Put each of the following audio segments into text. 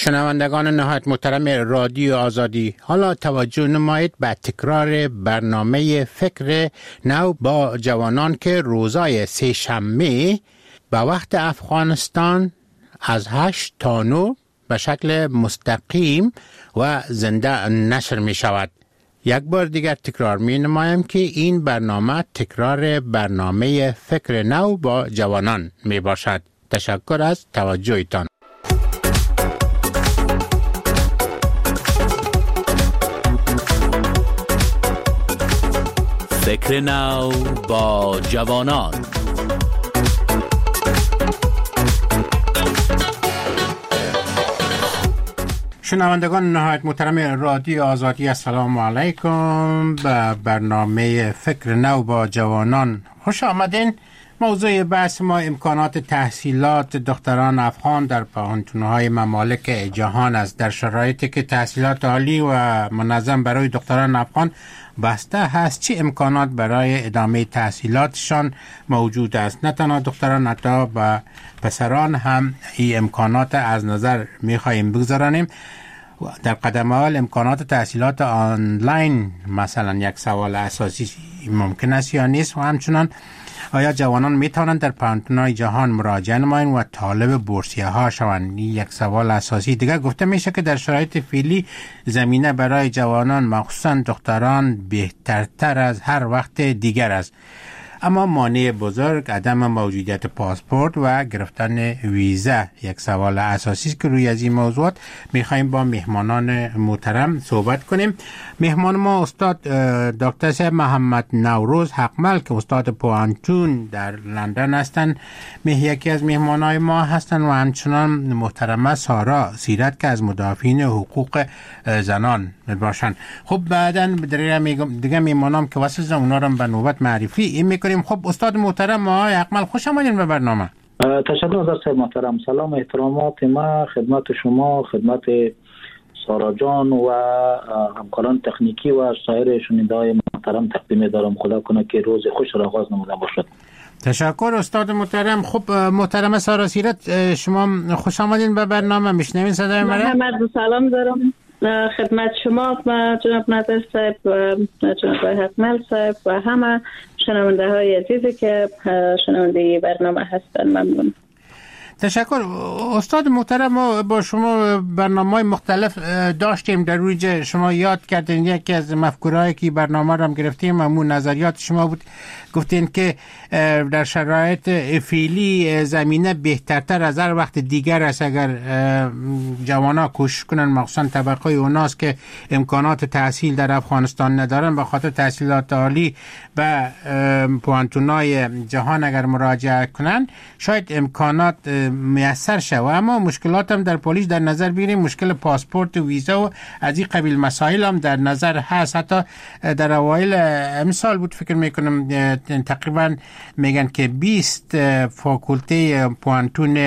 شنوندگان نهایت محترم رادیو آزادی، حالا توجه نمایید به تکرار برنامه فکر نو با جوانان که روزای سه شنبه به وقت افغانستان از 8 تا 9 به شکل مستقیم و زنده نشر می شود. یک بار دیگر تکرار می نمایم که این برنامه تکرار برنامه فکر نو با جوانان می باشد. تشکر از توجهتان. فکر نو با جوانان. شنوندگان نهایت محترم رادیو آزادی، السلام علیکم. به برنامه فکر نو با جوانان خوش آمدین. موضوع بحث ما امکانات تحصیلات دختران افغان در پوهنتون‌های ممالک جهان است، در شرایطی که تحصیلات عالی و منظم برای دختران افغان بسته هست. چه امکانات برای ادامه تحصیلاتشان موجود است؟ نه تنها دختران، حتی با پسران هم این امکانات از نظر می‌خواهیم بگذارانیم. در قدم اول امکانات تحصیلات آنلاین مثلا یک سوال اساسی ممکن است یا نیست، و همچنان آیا جوانان میتوانند در پوهنتون‌های جهان مراجعه نمایند و طالب بورسیه ها شوند؟ یک سوال اساسی دیگر. گفته میشه که در شرایط فعلی زمینه برای جوانان مخصوصا دختران بهترتر از هر وقت دیگر است، اما مانع بزرگ عدم موجودیت پاسپورت و گرفتن ویزا یک سوال اساسی است که روی از این موضوعات میخوایم با مهمانان محترم صحبت کنیم. مهمان ما استاد دکتر صاحب محمد نوروز حقمل که استاد پوهنتون در لندن هستند، یکی از مهمانای ما هستند، و همچنان محترمه سارا سیرت که از مدافعین حقوق زنان باشند. خب بعداً دیگه مهمانام که واسه اونا رو به نوبت معرفی این کنیم. خب استاد محترم آقای حقمل، خوش آمدین به برنامه. تشکر از صاحب محترم. سلام و احترامات ما خدمت شما، خدمت سارا جان و همکاران تکنیکی و سایر شنونده‌های محترم تقدیم دارم. خدا کنه که روز خوش را آغاز نموده باشد. تشکر استاد محترم. خب محترم سارا سیرت، شما خوش آمدین به برنامه. میشنوین صدای من؟ محمد سلام دارم خدمت شما و جناب نظر صاحب و جناب حقمل صاحب و همه شنونده های عزیزی که شنونده برنامه هستند. ممنون. تشکر استاد محترم. ما با شما برنامه‌های مختلف داشتیم، در روی شما یاد کردین یکی از مفکورهایی که برنامه رو هم گرفتیم همون نظریات شما بود. گفتین که در شرایط فعلی زمینه بهترتر از هر وقت دیگر است اگر جوانا کوشش کنن، مخصوصا طبقه اوناست که امکانات تحصیل در افغانستان ندارن، به خاطر تحصیلات عالی به پوهنتون‌های جهان اگر مراجعه کنن شاید امکانات میسر شود. اما مشکلات هم در پلیس در نظر بگیریم، مشکل پاسپورت و ویزا و از این قبیل مسائل هم در نظر هست. حتی در اوایل امسال بود فکر میکنم تقریبا میگن که 20 فاکولته پوهنتون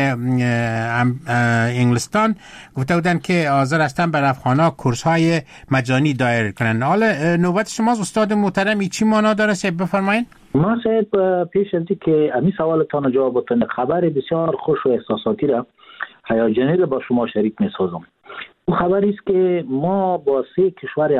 انگلستان گفته بودن که حاضر هستن بر افغانا کورس های مجانی دایر کنن. حالا نوبت شماست استاد محترم، چی معنا داره صاحب بفرمایید؟ ما صاحب پیش از که امی سوالتان جواب بدم خبر بسیار خوش و احساساتی را هیجانی را با شما شریک می‌سازم. اون خبری است که ما با 3 کشور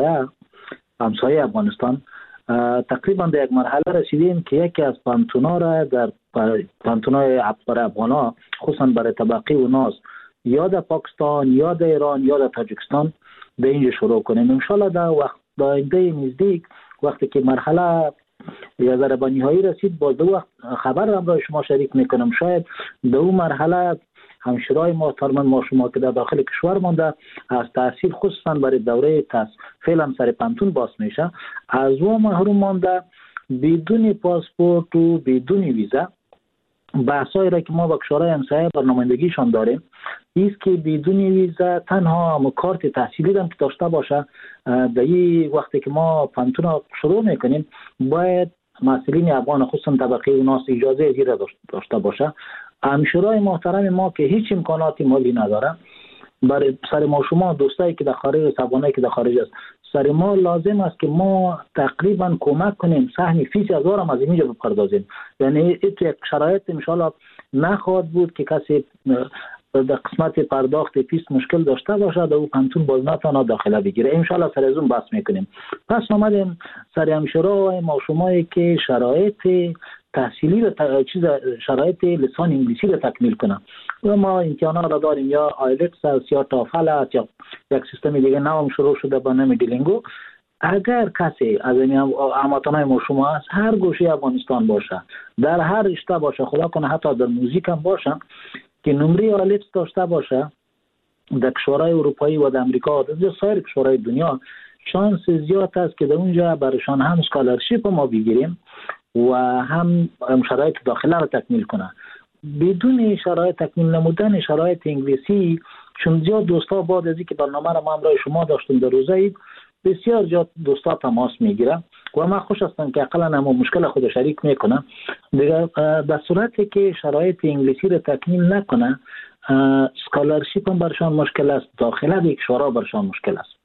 همسایه افغانستان تقریبا در یک مرحله رسیدیم که یکی از پوهنتون‌ها را در پوهنتون‌های افغانا خصوصا برای طبقه اوناس یا در پاکستان یا در ایران یا در تاجیکستان به اینجا شروع کنیم. ان شاء الله در وقت آینده نزدیک وقتی که مرحله یا ذره به نهایی رسید باز دو وقت خبر هم را شما شریک میکنم. شاید در اون مرحله همشرای محترم ما شما که در داخل کشور مانده از تحصیل خصوصا برای دوره فعلا سر پوهنتون باز میشه، از اون محروم مانده بدون پاسپورت و بدون ویزا. بحثایی را که ما با کشورهای همسایه برنامه‌ریزیشان داریم است که بدون ویزا تنها هم کارت تحصیلی هم که داشته باشه. در این وقتی که ما پوهنتون شروع میکنیم باید مسئولین افغان خصوصا طبقه اوناس اجازه زیر داشته باشه. همشورای محترم ما که هیچ امکاناتی مالی نداره، برای سر ما شما دوستایی که در خارج افغانایی که در خارج است سر ما لازم است که ما تقریبا کمک کنیم سهم فیس هزار هم از اینجا بپردازیم. یعنی این یک شرایط ان شاء الله نخواهد بود که کسی در قسمت پرداخت فیس مشکل داشته باشه در او پانتون باز نتونه داخله بگیره. ان شاء الله سر از اون بحث میکنیم. پس آمدیم سر همشورا ما شمایی که شرایط تحصیلی و شرایط لسان انگلیسی رو تکمیل کنم و ما امتحانات را داریم یا آیلتس است یا تافل است یا یک سیستم دیگه نوم شروع شده با نام دیلینگو. اگر کسی از این هموطنان ما شما است هر گوشه افغانستان باشه در هر رشته باشه خدا کنه حتی در موزیک هم باشه که نمره آیلتس داشته باشه در کشورهای اروپایی و در امریکا و در سایر کشورهای دنیا شانس زیاد است که در اونجا برایشان هم اسکالرشیپ ما بگیریم و هم شرایط داخله را تکمیل کنه. بدون شرایط تکمیل نمودن شرایط انگلیسی چون زیاد دوستا بعد از اینکه برنامه را ما همراه شما داشتیم در روزه اید بسیار زیاد دوستا تماس میگیره و من خوش هستم که اقلا هم مشکل خود شریک میکنم دیگه. در صورتی که شرایط انگلیسی را تکمیل نکنه اسکالرشیپ هم برشان مشکل است، داخله به کشورها برشان مشکل است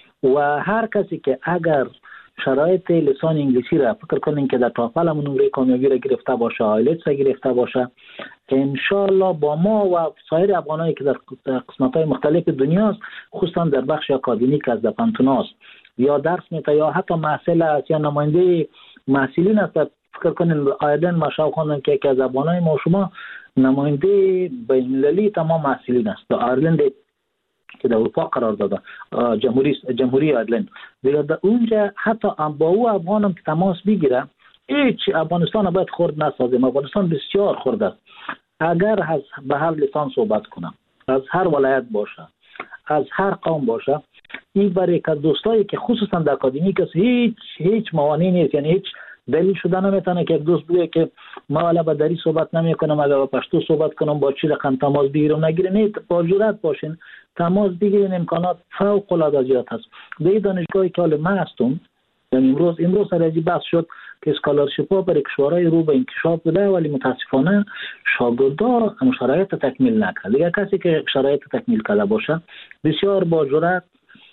و هر کسی که اگر شرایط لسان انگلیسی را فکر کنین که در تافل هم نمره کامیابی را گرفته باشه آیلتس را گرفته باشه انشالله با ما و سایر افغانایی که در قسمت‌های مختلف دنیاست خصوصا در بخش اکادمیک از در پانتوناست یا درس میته یا حتی محصل است یا نماینده محصلین است. فکر کنین آیدن مشاو خواندن که از افغانای ما شما نماینده بین‌المللی تمام محصلین است در آیرلند که در اروپا قرار داده جمهوری آیرلند دیگه در اونجا حتی با او افغانم که تماس بگیره هیچ افغانستان باید خرد نسازیم. افغانستان بسیار خرد است. اگر به هر لسان صحبت کنم از هر ولایت باشه از هر قوم باشه این برای که دوستایی که خصوصا در اکادمیک است هیچ موانعی نیست. یعنی هیچ دلیل شده نمیتونه که یک دوست بگه که ما حالا با دری صحبت نمی کنم اگر با پشتو صحبت کنم با چی رقم تماس بگیرم نگیره. نه با جرأت باشین تماس بگیرین امکانات فوق العاده زیاد هست. در دانشگاهی که حال من هستم یعنی امروز سر از بحث شد که اسکالرشیپ ها برای کشورهای رو به انکشاف بوده ولی متاسفانه شاگردا شرایط تکمیل نکرد. دیگه کسی که شرایط تکمیل کرده باشه بسیار با جرأت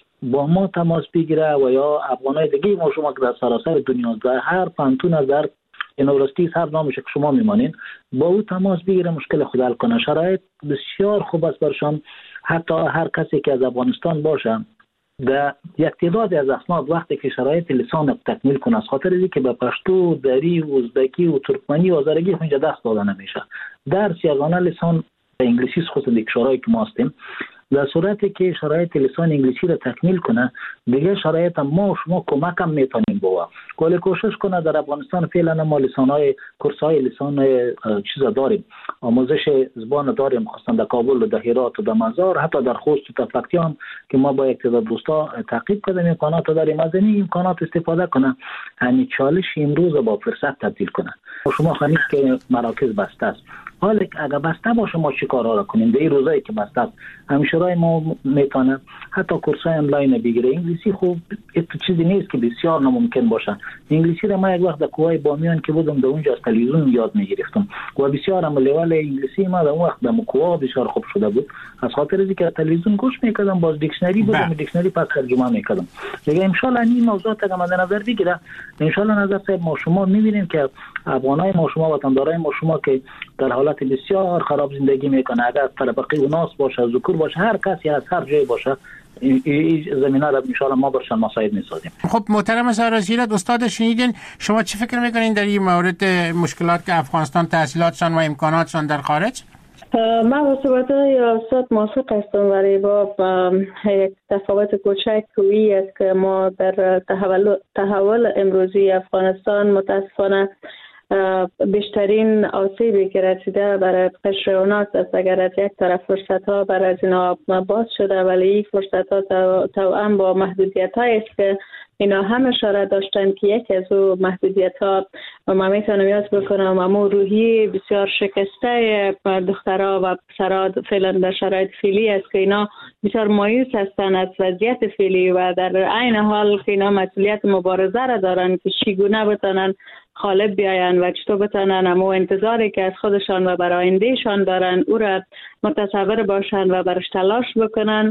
با ما تماس بگیره و یا افغانای دیگه ما شما که در سراسر دنیا در هر پانتون از در یونیورسیتی هر نامش که شما میمانین با او تماس بگیره مشکل خود حل کنه. شرایط بسیار خوب است برشان. حتی هر کسی که از افغانستان باشه در یک تعداد از اسناد وقتی که شرایط لسان تکمیل کنه از خاطر اینکه به پشتو، دری، ازبکی و ترکمنی و آذرگی اونجا دست داده نمیشه. درس یگانه لسان انگلیسی خصوصا در کشورهایی که ما هستیم در صورتی که شرایط لسان انگلیسی را تکمیل کنه دیگه شرایط ما شما کمک هم میتونیم بوا. ولی کوشش کنه در افغانستان فعلا ما لسانهای کورسهای لسان چیزا داریم آموزش زبان داریم خصوصا در کابل و در هرات و در مزار حتی در خوست و تفلکتی هم که ما با یک تعداد دوستا تعقیب کردیم امکانات داریم از این امکانات استفاده کنه. یعنی چالش امروز با فرصت تبدیل کنه. شما خانید که مراکز بسته است حالا اگر بسته باشه ما چی کارا را کنیم در این روزایی که بسته است همشورای ما میتونه حتی کورسای آنلاین بگیره. انگلیسی خوب چیزی نیست که بسیار ناممکن باشه. انگلیسی را ما یک وقت در کوهای بامیان که بودم در اونجا از تلویزیون یاد میگرفتم و بسیار هم لول انگلیسی ما در اون وقت در کوها بسیار خوب شده بود از خاطر اینکه تلویزیون گوش میکردم باز دیکشنری بودم دیکشنری پس ترجمه میکردم. دیگه ان شاء الله این موضوعات اگه مد نظر بگیره ان شاء الله نظر صاحب ما شما میبینیم که افغانای ما شما وطندارای ما شما که در حالت بسیار خراب زندگی میکنه اگر طبقه اوناس باشه ذکور باشه هر کسی از هر جای باشه این زمینه را ان شاء الله ما برشان مساعد میسازیم. خب محترم سرازیرت استاد شنیدین شما چی فکر میکنین در این مورد مشکلات که افغانستان تحصیلاتشان و امکاناتشان در خارج؟ من با صحبت‌های استاد موافق هستم ولی با یک تفاوت کوچک کوی است که ما در تحول امروزی افغانستان متاسفانه بیشترین آسیبی که رسیده برای قشر اوناس است. اگر از یک طرف فرصت ها برای از اینا باز شده ولی این فرصت ها توأم با محدودیت های است که اینا هم اشاره داشتن که یکی از او محدودیت ها ما میتونم یاد بکنم امو روحی بسیار شکسته دخترها و پسرها فعلا در شرایط فعلی است که اینا بسیار مایوس هستن از وضعیت فعلی و در عین حال که اینا مسئولیت مبارزه را دارن که چگونه بتونن غالب بیاین و چطور بتونن امو انتظاری که از خودشان و برای آیندهشان دارن او را متصور باشن و برش تلاش بکنن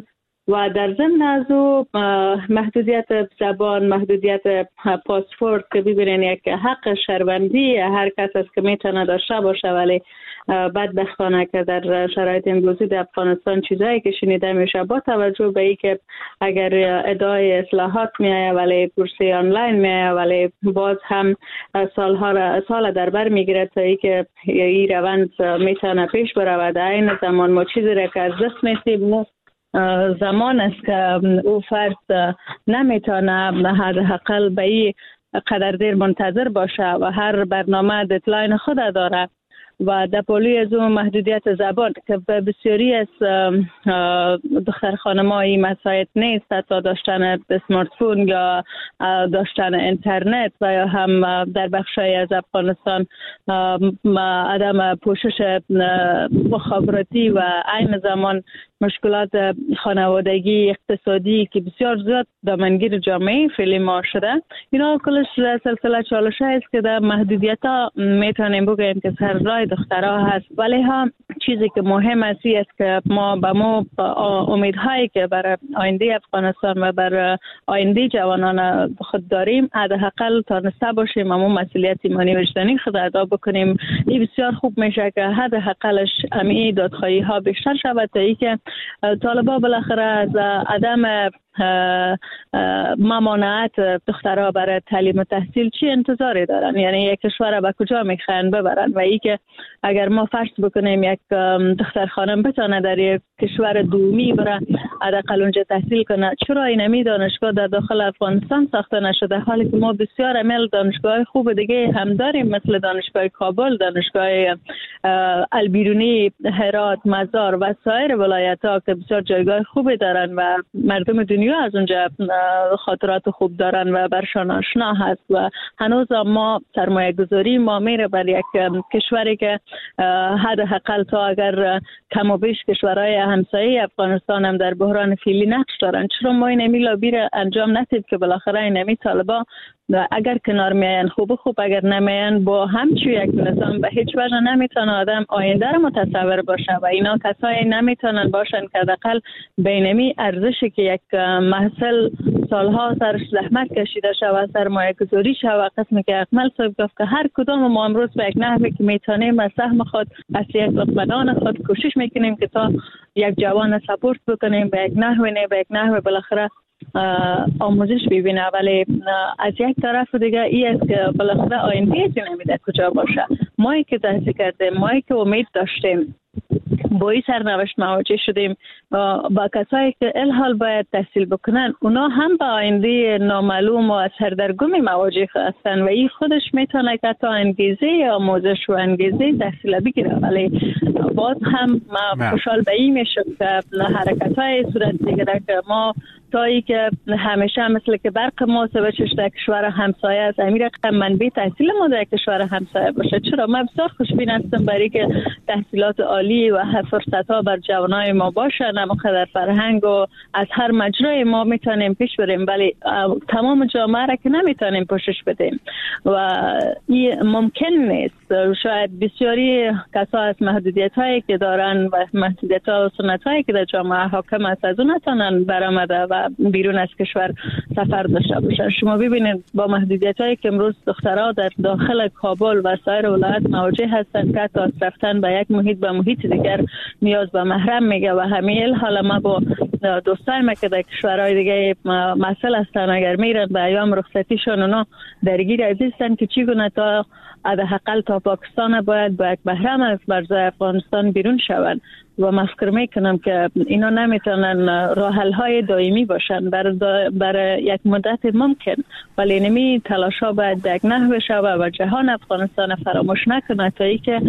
و در ضمن از او محدودیت زبان، محدودیت پاسپورت که ببینین یک حق شهروندی هر کس است که میتونه داشته باشه، ولی بدبختانه که در شرایط امروزی در افغانستان چیزایی که شنیده میشه با توجه به اینکه اگر ادعای اصلاحات میایه ولی پرسی آنلاین میایه، ولی باز هم سال در بر میگیره تا اینکه این روند میتونه پیش بره و در این زمان ما چیزی را که از دست میسیم زمان است که او فرد نمیتونه حداقل به این قدر دیر منتظر باشه و هر برنامه ددلاین خود داره و در پولی از اون محدودیت زبان که بسیاری از دختر خانم‌های مساعد نیست، حتی داشتن اسمارت فون یا داشتن اینترنت و یا هم در بخشای از افغانستان عدم پوشش مخابراتی و عین زمان مشکلات خانوادگی اقتصادی که بسیار زیاد دامنگیر جامعه فعلی ما شده. اینا کلش سلسله چالش است که در محدودیت ها میتونیم بگیم که سر راه دخترها هست، ولی هم چیزی که مهم است که ما امیدهایی که برای آینده افغانستان و برای آینده جوانان خود داریم حداقل تانسته باشیم اما مسئولیت ایمانی وجدانی خود ادا بکنیم. این بسیار خوب میشه که حداقلش امی دادخواهی ها بیشتر شود تا اینکه طالبا بالاخره از عدم ممانعت دخترها برای تعلیم و تحصیل چی انتظاری دارن، یعنی یک کشور به کجا میخواین ببرن و ای که اگر ما فرض بکنیم یک دختر خانم بتونه در یک کشور دومی بره حداقل اونجا تحصیل کنه، چرا اینمی دانشگاه در داخل افغانستان ساخته نشده حالی که ما بسیار عمل دانشگاه خوب دیگه هم داریم مثل دانشگاه کابل، دانشگاه البیرونی، هرات، مزار و سایر ولایت‌ها که بسیار جایگاه خوبی دارن و مردم دنیا از اونجا خاطرات خوب دارن و برشان آشنا هست و هنوز ما سرمایه گذاری ما میره بر یک کشوری که حداقل تا اگر کم و بیش کشورهای همسایه افغانستان هم در بحران فعلی نقش دارن، چرا ما این امی لابی را انجام ندیم که بالاخره این امی طالبا اگر کنار میاین خوب اگر نمیاین با همچون یک نظام به هیچ وجه نمیتونه آدم آینده رو متصور باشه و اینا کسایی نمیتونن باشن که حداقل بینمی ارزشی که یک محصل سالها سرش زحمت کشیده شود سرمایه گذاری شود قسمی که اکمل صاحب گفت که هر کدام ما امروز به یک نحوی که میتونیم از سهم خود از یک بدان خود کوشش میکنیم که تا یک جوان سپورت بکنیم به یک نحوی بالاخره آموزش ببینه، ولی از یک طرف دیگه ای است که بالاخره آینده نمیده کجا باشه. مایی که تحصیل کردیم، مایی که امید داشتیم با این سرنوشت مواجه شدیم با کسایی که الحال باید تحصیل بکنن اونا هم با آینده نامعلوم و سردرگمی مواجه هستن و این خودش میتونه که تا انگیزه آموزش و انگیزه تحصیل بگیره، ولی باز هم ما خوشحال به این میشم که حرکت های صورت بگیره که ما تایی که همیشه مثل که برق ما سوچش در کشور همسایه است امیر منبع تحصیل ما در کشور همسایه باشه. چرا من بسیار خوشبین هستم برای که تحصیلات عالی و فرصت ها بر جوانای ما باشه، نموقع در فرهنگ و از هر مجرای ما میتونیم پیش بریم، ولی تمام جامعه را که نمیتونیم پوشش بدیم و این ممکن نیست. شاید بسیاری کسا از محدودیت هایی که دارن و محدودیت ها و سنت هایی که در جامعه حاکم است از اون نتونن برآمده و بیرون از کشور سفر داشته باشن. شما ببینید با محدودیت هایی که امروز دخترها در داخل کابل و سایر ولایت مواجه هستند که تا رفتن به یک محیط به محیط دیگر نیاز به محرم میگه و همین حالا ما با دوستای ما که در کشورهای دیگه مسئله هستن اگر میرن به ایام رخصتیشون اونا درگیر هستن که چگونه تا حداقل تا پاکستان باید با یک محرم از مرزهای افغانستان بیرون شوند و من فکر میکنم که اینا نمیتونن راه حل های دائمی باشن برای یک مدت ممکن، ولی نمی تلاش ها باید به یک نحو شود و جهان افغانستان فراموش نکنه تا ای که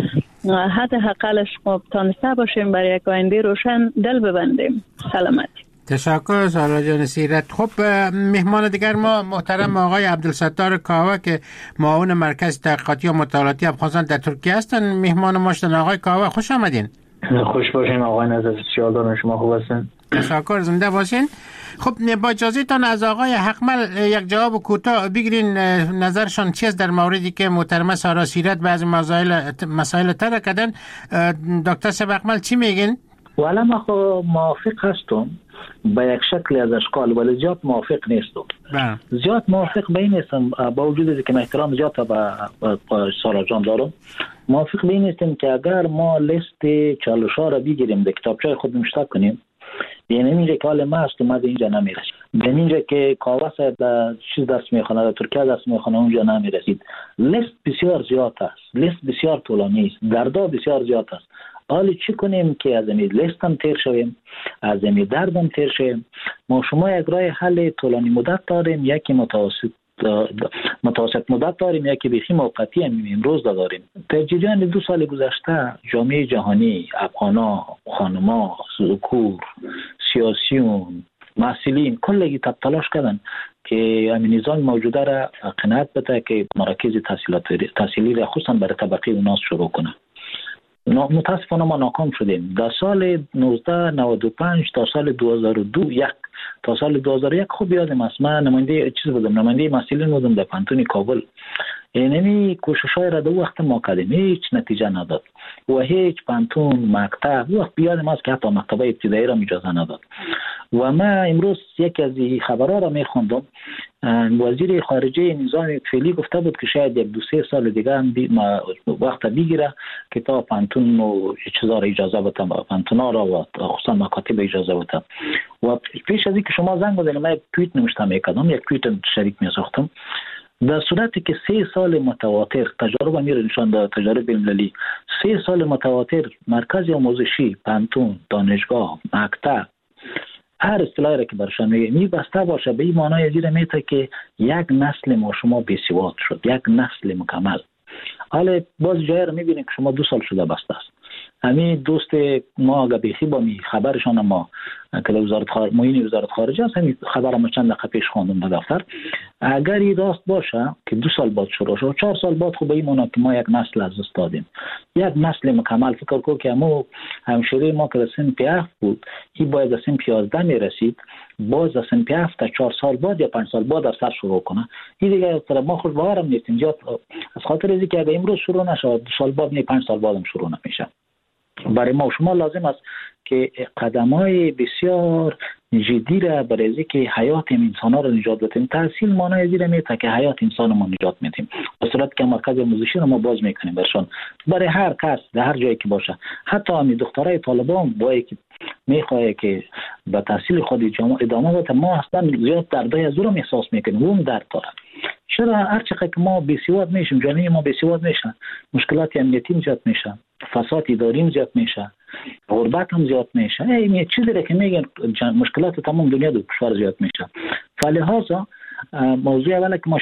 حداقلش ما تانسته باشیم برای یک آینده روشن دل ببندیم. سلامتی. تشکر سارا جان سیرت. خب مهمان دیگر ما محترم آقای عبدالستار کاوه که معاون مرکز تحقیقاتی و مطالعاتی افغانستان در ترکیه هستن مهمان ما شدن. آقای کاوه خوش آمدین. خوش باشین آقای نظر سیادان، شما خوب هستین؟ تشکر، زنده باشین. خب با اجازهتان از آقای حقمل یک جواب کوتاه بگیرین نظرشان چیست در موردی که محترمه سارا سیرت بعضی مسائل طرح کردن. دکتر صاحب حقمل چی میگین؟ والا ما موافق هستم به یک شکل از اشکال، ولی زیاد موافق نیستم. زیاد موافق به این نیستم، با وجود که من احترام زیاد به سارا جان دارم، موافق به این نیستم که اگر ما لیست چالش‌ها را بگیریم در کتابچه خود نوشته کنیم، یعنی اینجا که حال ما است اومد اینجا نمیرسید، به اینجا که کاغذ در چیز دست میخونه، در ترکیه دست میخونه اونجا نمیرسید. لیست بسیار زیاد است، لیست بسیار طولانی است، دردا بسیار زیاد است. حالا چی کنیم که از این لیست هم تیر شویم، از این درد هم تیر شویم؟ ما شما یک راه حل طولانی مدت داریم، یکی متوسط مدت داریم، یکی بیخی موقتی هم امروز داریم. در جریان 2 سال گذشته جامعه جهانی، افغانا، خانما، ذکور، سیاسیون، مسئولین کلگی تلاش کردن که همین نظام موجوده را قناعت بده که مراکز تحصیلی را خصوصا برای طبقه اوناس شروع کنه. متاسفانه ما ناکام شدیم. در سال 1995 تا سال 2002 تا سال 2001 خوب یادم است، من نماینده مسئولین بودم در پانتون کابل. اینمی کوشش‌های را در وقت ما کردیم، هیچ نتیجه نداد و هیچ پانتون مکتب وقت بیادم است که حتی مکتب ابتدایی را اجازه نداد. و من امروز یکی از خبرها را میخوندم، وزیر خارجه نظام فعلی گفته بود که شاید 1-2-3 سال دیگه وقت بگیره که تا پانتون و چیزا را اجازه بده، پانتونا را و خصوصا مکاتب اجازه بده. و پیش از اینکه شما زنگ بزنید من یک توییت نوشتم، یک توییت شریک می‌ساختم. در صورتی که 3 سال متواتر تجربه میره نشان داد، تجربه المللی 3 سال متواتر مرکز آموزشی، پانتون، دانشگاه، مکتب، هر اصطلاحی را که برشان میگه بسته باشه، به این معنای زیر میته که یک نسل ما شما بی‌سواد شد، یک نسل مکمل. حالا باز جای را میبینید که شما 2 سال شده بسته است. همین دوست ما اگه بیخی با می خبرشان ما که معین وزارت خارجه است، همین خبر ما چند دقیقه پیش خواندم در دفتر. اگر این راست باشه که 2 سال بعد شروع شد، 4 سال بعد خوب به این معنی که ما یک نسل از دست دادیم، یک نسل مکمل. فکر کنم که همشیره ما که در سن 7 بود، این باید در سن 11 میرسید، باز در سن 7 تا 4 سال بعد یا 5 سال بعد در سر شروع کنه. این دیگه ما خود باورم نیستیم، زیاد از خاطر اینکه که اگه امروز شروع نشه 2 سال بعد نه 5 سال بعدم شروع نمیشه. برای ما شما لازم است که قدم‌های بسیار جدی را برای اینکه حیات انسان‌ها را نجات بدیم. تحصیل معنای زیر میته که حیات انسان ما نجات میدیم. به صورت که مرکز آموزشی را ما باز میکنیم برشان، برای هر کس در هر جایی که باشه. حتی همین دخترای طالبان باید که میخواه که به تحصیل خود ادامه بده، ما اصلا زیاد دردای از رو احساس میکنیم، اون درد داره. چرا هر چقدر که ما بی‌سواد میشیم، جامعه ما بی‌سواد میشه، مشکلات امنیتی زیاد میشه، فساد اداری زیاد میشه، غربت هم زیاد میشه. این چیزی را که میگن مشکلات تمام دنیا دو کشور زیاد میشه. فلهذا موضوع اولی که ما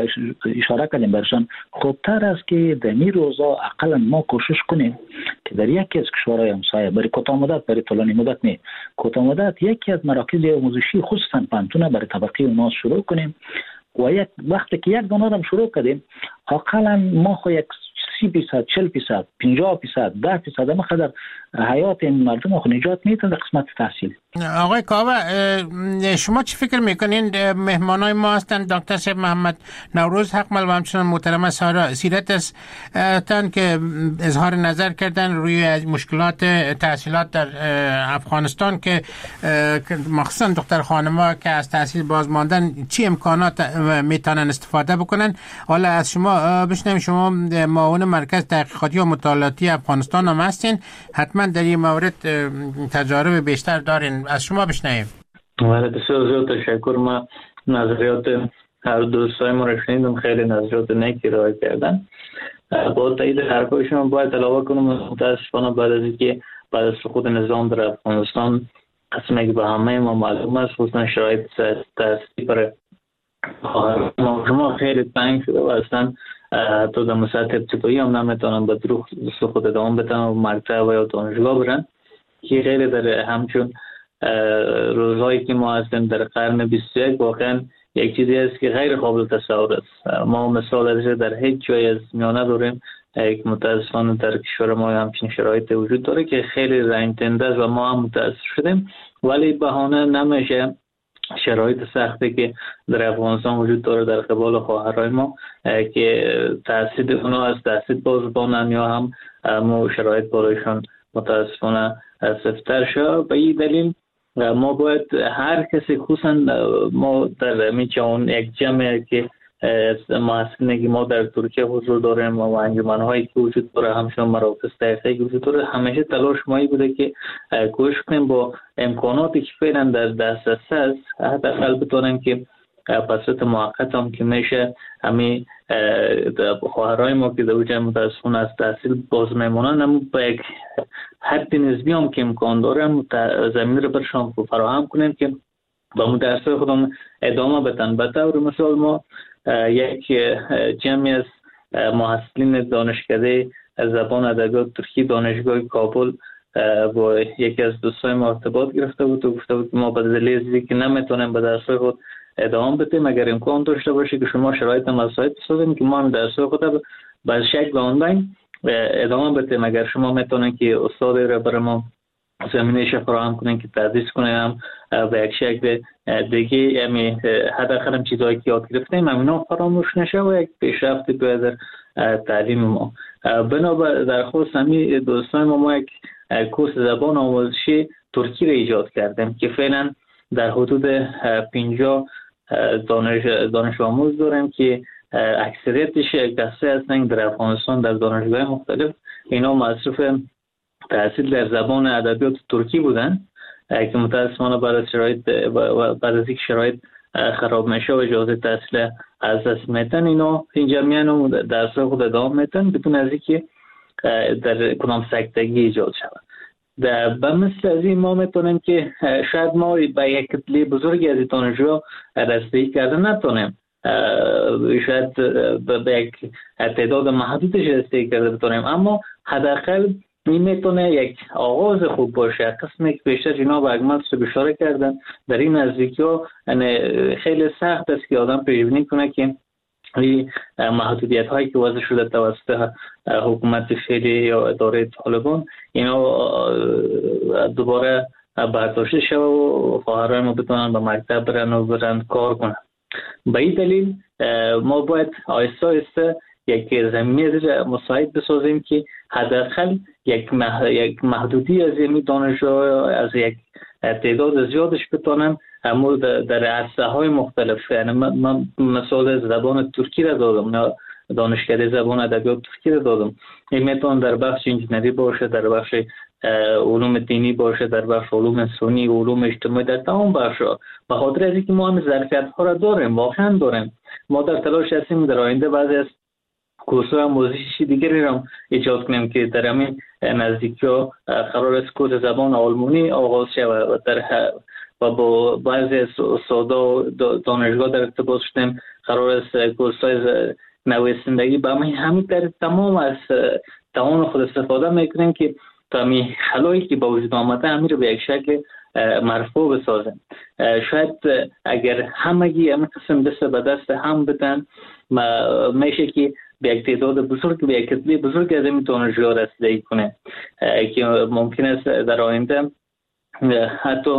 اشاره کردیم برشان، خوبتر است که در این روزا اقلا ما کوشش کنیم که در یکی از کشورهای همسایه، برای کوتاه مدت، برای طولانی مدت نه، کوتاه مدت یکی از مراکز آموزشی خصوصا پانتون برای طبقه اوناس شروع کنیم. و یک وقتی که یک دانه هم شروع کردیم، اقلا ما خو یک 30%، 40%، 50%، 10% هم خدر حیات این مردم خو نجات میتن در قسمت تحصیل. آقای کاوه، شما چی فکر میکنین؟ مهمانای ما هستند دکتر صاحب محمد نوروز حقمل و همچنان محترمه سارا سیرت است تن که اظهار نظر کردن روی مشکلات تحصیلات در افغانستان که مخصوصا دختر خانم‌ها که از تحصیل باز ماندن چی امکانات میتونن استفاده بکنن. حالا از شما بشنویم، شما معاون مرکز تحقیقاتی و مطالعاتی افغانستان هم هستین، حتما در این مورد تجارب بیشتر دارین، از شما بشنویم. بسیار زیاد تشکر. ما نظریات هر دوستای ما رو شنیدم، خیلی نظریات نیکی ارائه کردن. با تایید حرفای شما باید علاوه کنم متاسفانه بعد از اینکه بعد از سقوط نظام در افغانستان قسمی که به همه ما معلوم است، خصوصا شرایط تحصیلی برای شما خیلی تنگ شده و اصلا تو در مساحت ابتدایی هم نمیتونن به دروغ سقوط ادامه بدن و مکتب و یا دانشگاه برن که خیلی در همچون روزهایی که ما هستیم در قرن 21 واقعا یک چیزی است که غیر قابل تصور است. ما مثال ازش در هیچ جای از میانه داریم که متاسفانه در کشور ما همچین شرایط وجود داره که خیلی رنج دهنده است و ما هم متاسف شدیم، ولی بهانه نمیشه شرایط سختی که در افغانستان وجود داره در قبال خواهرای ما که تحصیل اونا از تحصیل باز بانن یا هم شرایط برایشان متاسفانه سفتر شد. به این دلیل ما باید هر کسی، خصوصا ما در میچون یک جمعی که محصلینی که ما در ترکیه حضور داریم و انجمن‌هایی که وجود داره، همچنین مراکز تحقیقی که وجود داره، همیشه تلاش مایی بوده که کوشش کنیم با امکاناتی که فعلا در دسترس است حداقل بتونیم که پسرت موقت هم که میشه همین خواهرای ما که در جمع متاسفانه از تحصیل باز میمونن، هم با یک حد نسبی هم که امکان داریم زمین رو برشان فراهم کنیم که با مدرسه خودم ادامه بدن. به طور مثال ما یک جمعی از محصلین دانشکده زبان ادبیات ترکی دانشگاه کابل با یکی از دوستای ما ارتباط گرفته بود و گفته بود ما به دلیل که نمیتونیم به درس‌های خود ادامه بدیم، اگر امکان داشته باشه که شما شرایط مساعد بسازیم که ما هم درس‌های خود به شکل آنلاین ادامه بدیم. اگر شما میتونین که استادی را برای ما زمینه‌اش فراهم کنین که تدریس کنیم به یک شکل دیگه، یعنی حداقل هم چیزایی که یاد گرفتیم همینا فراموش نشه و یک پیشرفت بیاد در تعلیم ما. بنابر درخواست همی دوستان ما یک کورس زبان آموزشی ترکی را ایجاد کردیم که فعلا در حدود 50 دانش آموز داریم که اکثریتش کسایی هستند در افغانستان در دانشگاه مختلف. اینا مصرف تحصیل در زبان ادبیات ترکی بودن که متاسفانه بعد از یک شرایط خراب میشه و اجازه تحصیل از دست میتن. اینا این جمعیان درس خود ادامه میتن بدون از اینکه در کدام سکتگی ایجاد شود. به مثل از این ما میتونیم که شاید ما به یک کتله بزرگی از دانشجوها رسیدگی کرده نتونیم، شاید به یک تعداد محدودش رسیدگی کرده بتونیم، اما حداقل این میتونه یک آغاز خوب باشه. قسمی که بیشتر جناب اکمل اشاره کردن در این نزدیکی‌ها خیلی سخت است که آدم پیش بینی کنه که این محدودیت هایی که وضع شده توسط حکومت فعلی یا اداره طالبان اینا دوباره برداشته شده و خواهرای ما بتونن به مکتب برن کار کنن. به این دلیل ما باید آهسته آهسته یک زمینه مساعد بسازیم که حداقل یک محدودی از این دانشجوها از یک تعداد زیادش بتونن اما در عرصه های مختلف، یعنی من مثال زبان ترکی را دادم، دانشکده زبان ادبیات ترکی را دادم، این میتونه در بخش انجینری باشه، در بخش علوم دینی باشه، در بخش علوم انسانی، علوم اجتماعی، در تمام بخش‌ها. به خاطر از اینکه ما هم ظرفیت ها را داریم، واقعا داریم. ما در تلاش هستیم در آینده بعضی از کورس‌های آموزشی دیگری را ایجاد کنیم که در همین نزدیکی‌ها قرار است کورس زبان آلمانی آغاز شود و با بعضی از استادا دانشگاه در ارتباط شدیم، قرار است کورس‌های نویسندگی به همین در تمام از توان خود استفاده میکنیم که همین خلایی که با وجود آمده همین رو به یک شکل مرفوع بسازیم. شاید اگر همگی همین قسم دست به دست هم بدن میشه که به یک تعداد بزرگ، به یک کتله بزرگ از این دانشجوها رسیدگی کنه که ممکن است در آینده حتی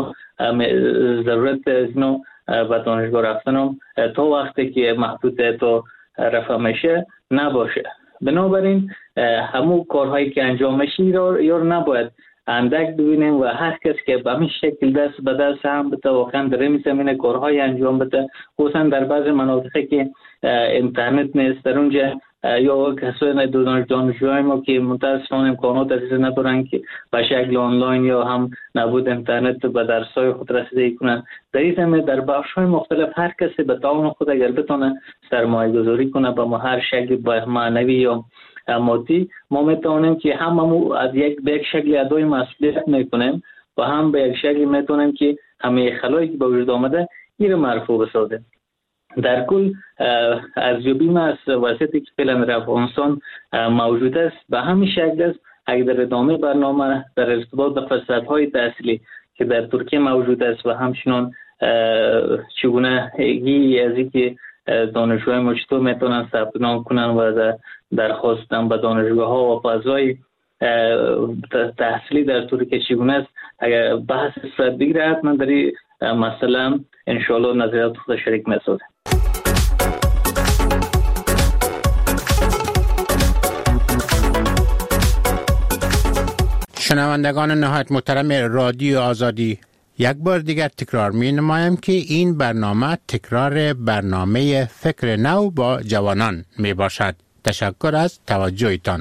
ضرورت از اینو به دانشگاه رفتن تا وقتی که محدودیت رفع میشه نباشه. بنابراین همون کارهایی که انجام میشه یا نباید اندک ببینیم و هر کس که به همین شکل دست به دست هم بده واقعا در این زمینه کارهای انجام بده، خصوصا در بعض مناطقی که اینترنت نیست، در اونجا یا کسای دانشجوهای ما که متاسفانه امکانات عزیز ندارن که به شکل آنلاین یا هم نبود اینترنت به درس‌های خود رسیدگی کنن. در این زمینه در بخش‌های مختلف هر کسی به توان خود اگر بتونه سرمایه‌گذاری کنه به هر شکل به معنوی یا مادی، ما میتونیم که هم از یک شکل ادای مسئولیت میکنیم و هم به یک شکل میتونیم که همه خلایی که به وجود آمده این رو مرفوع بسازیم. در کل ارزیابی ما از وضعیتی که فعلا در افغانستان موجود است به همین شکل است. اگر در ادامه برنامه در ارتباط به فسادهای تحصیلی که در ترکیه موجود است و همچنین چگونه از اینکه دانشجوهای ما چطور میتونن ثبت نام کنن و درخواستن به دانشگاه ها و فضای تحصیلی در ترکیه چگونه است، اگر بحث صورت بگیره حتما در این مسئله انشاءالله نظریات خود شریک میسازیم. شنوندگان نهایت محترم رادیو آزادی، یک بار دیگر تکرار می نمایم که این برنامه تکرار برنامه فکر نو با جوانان می باشد. تشکر از توجهتان.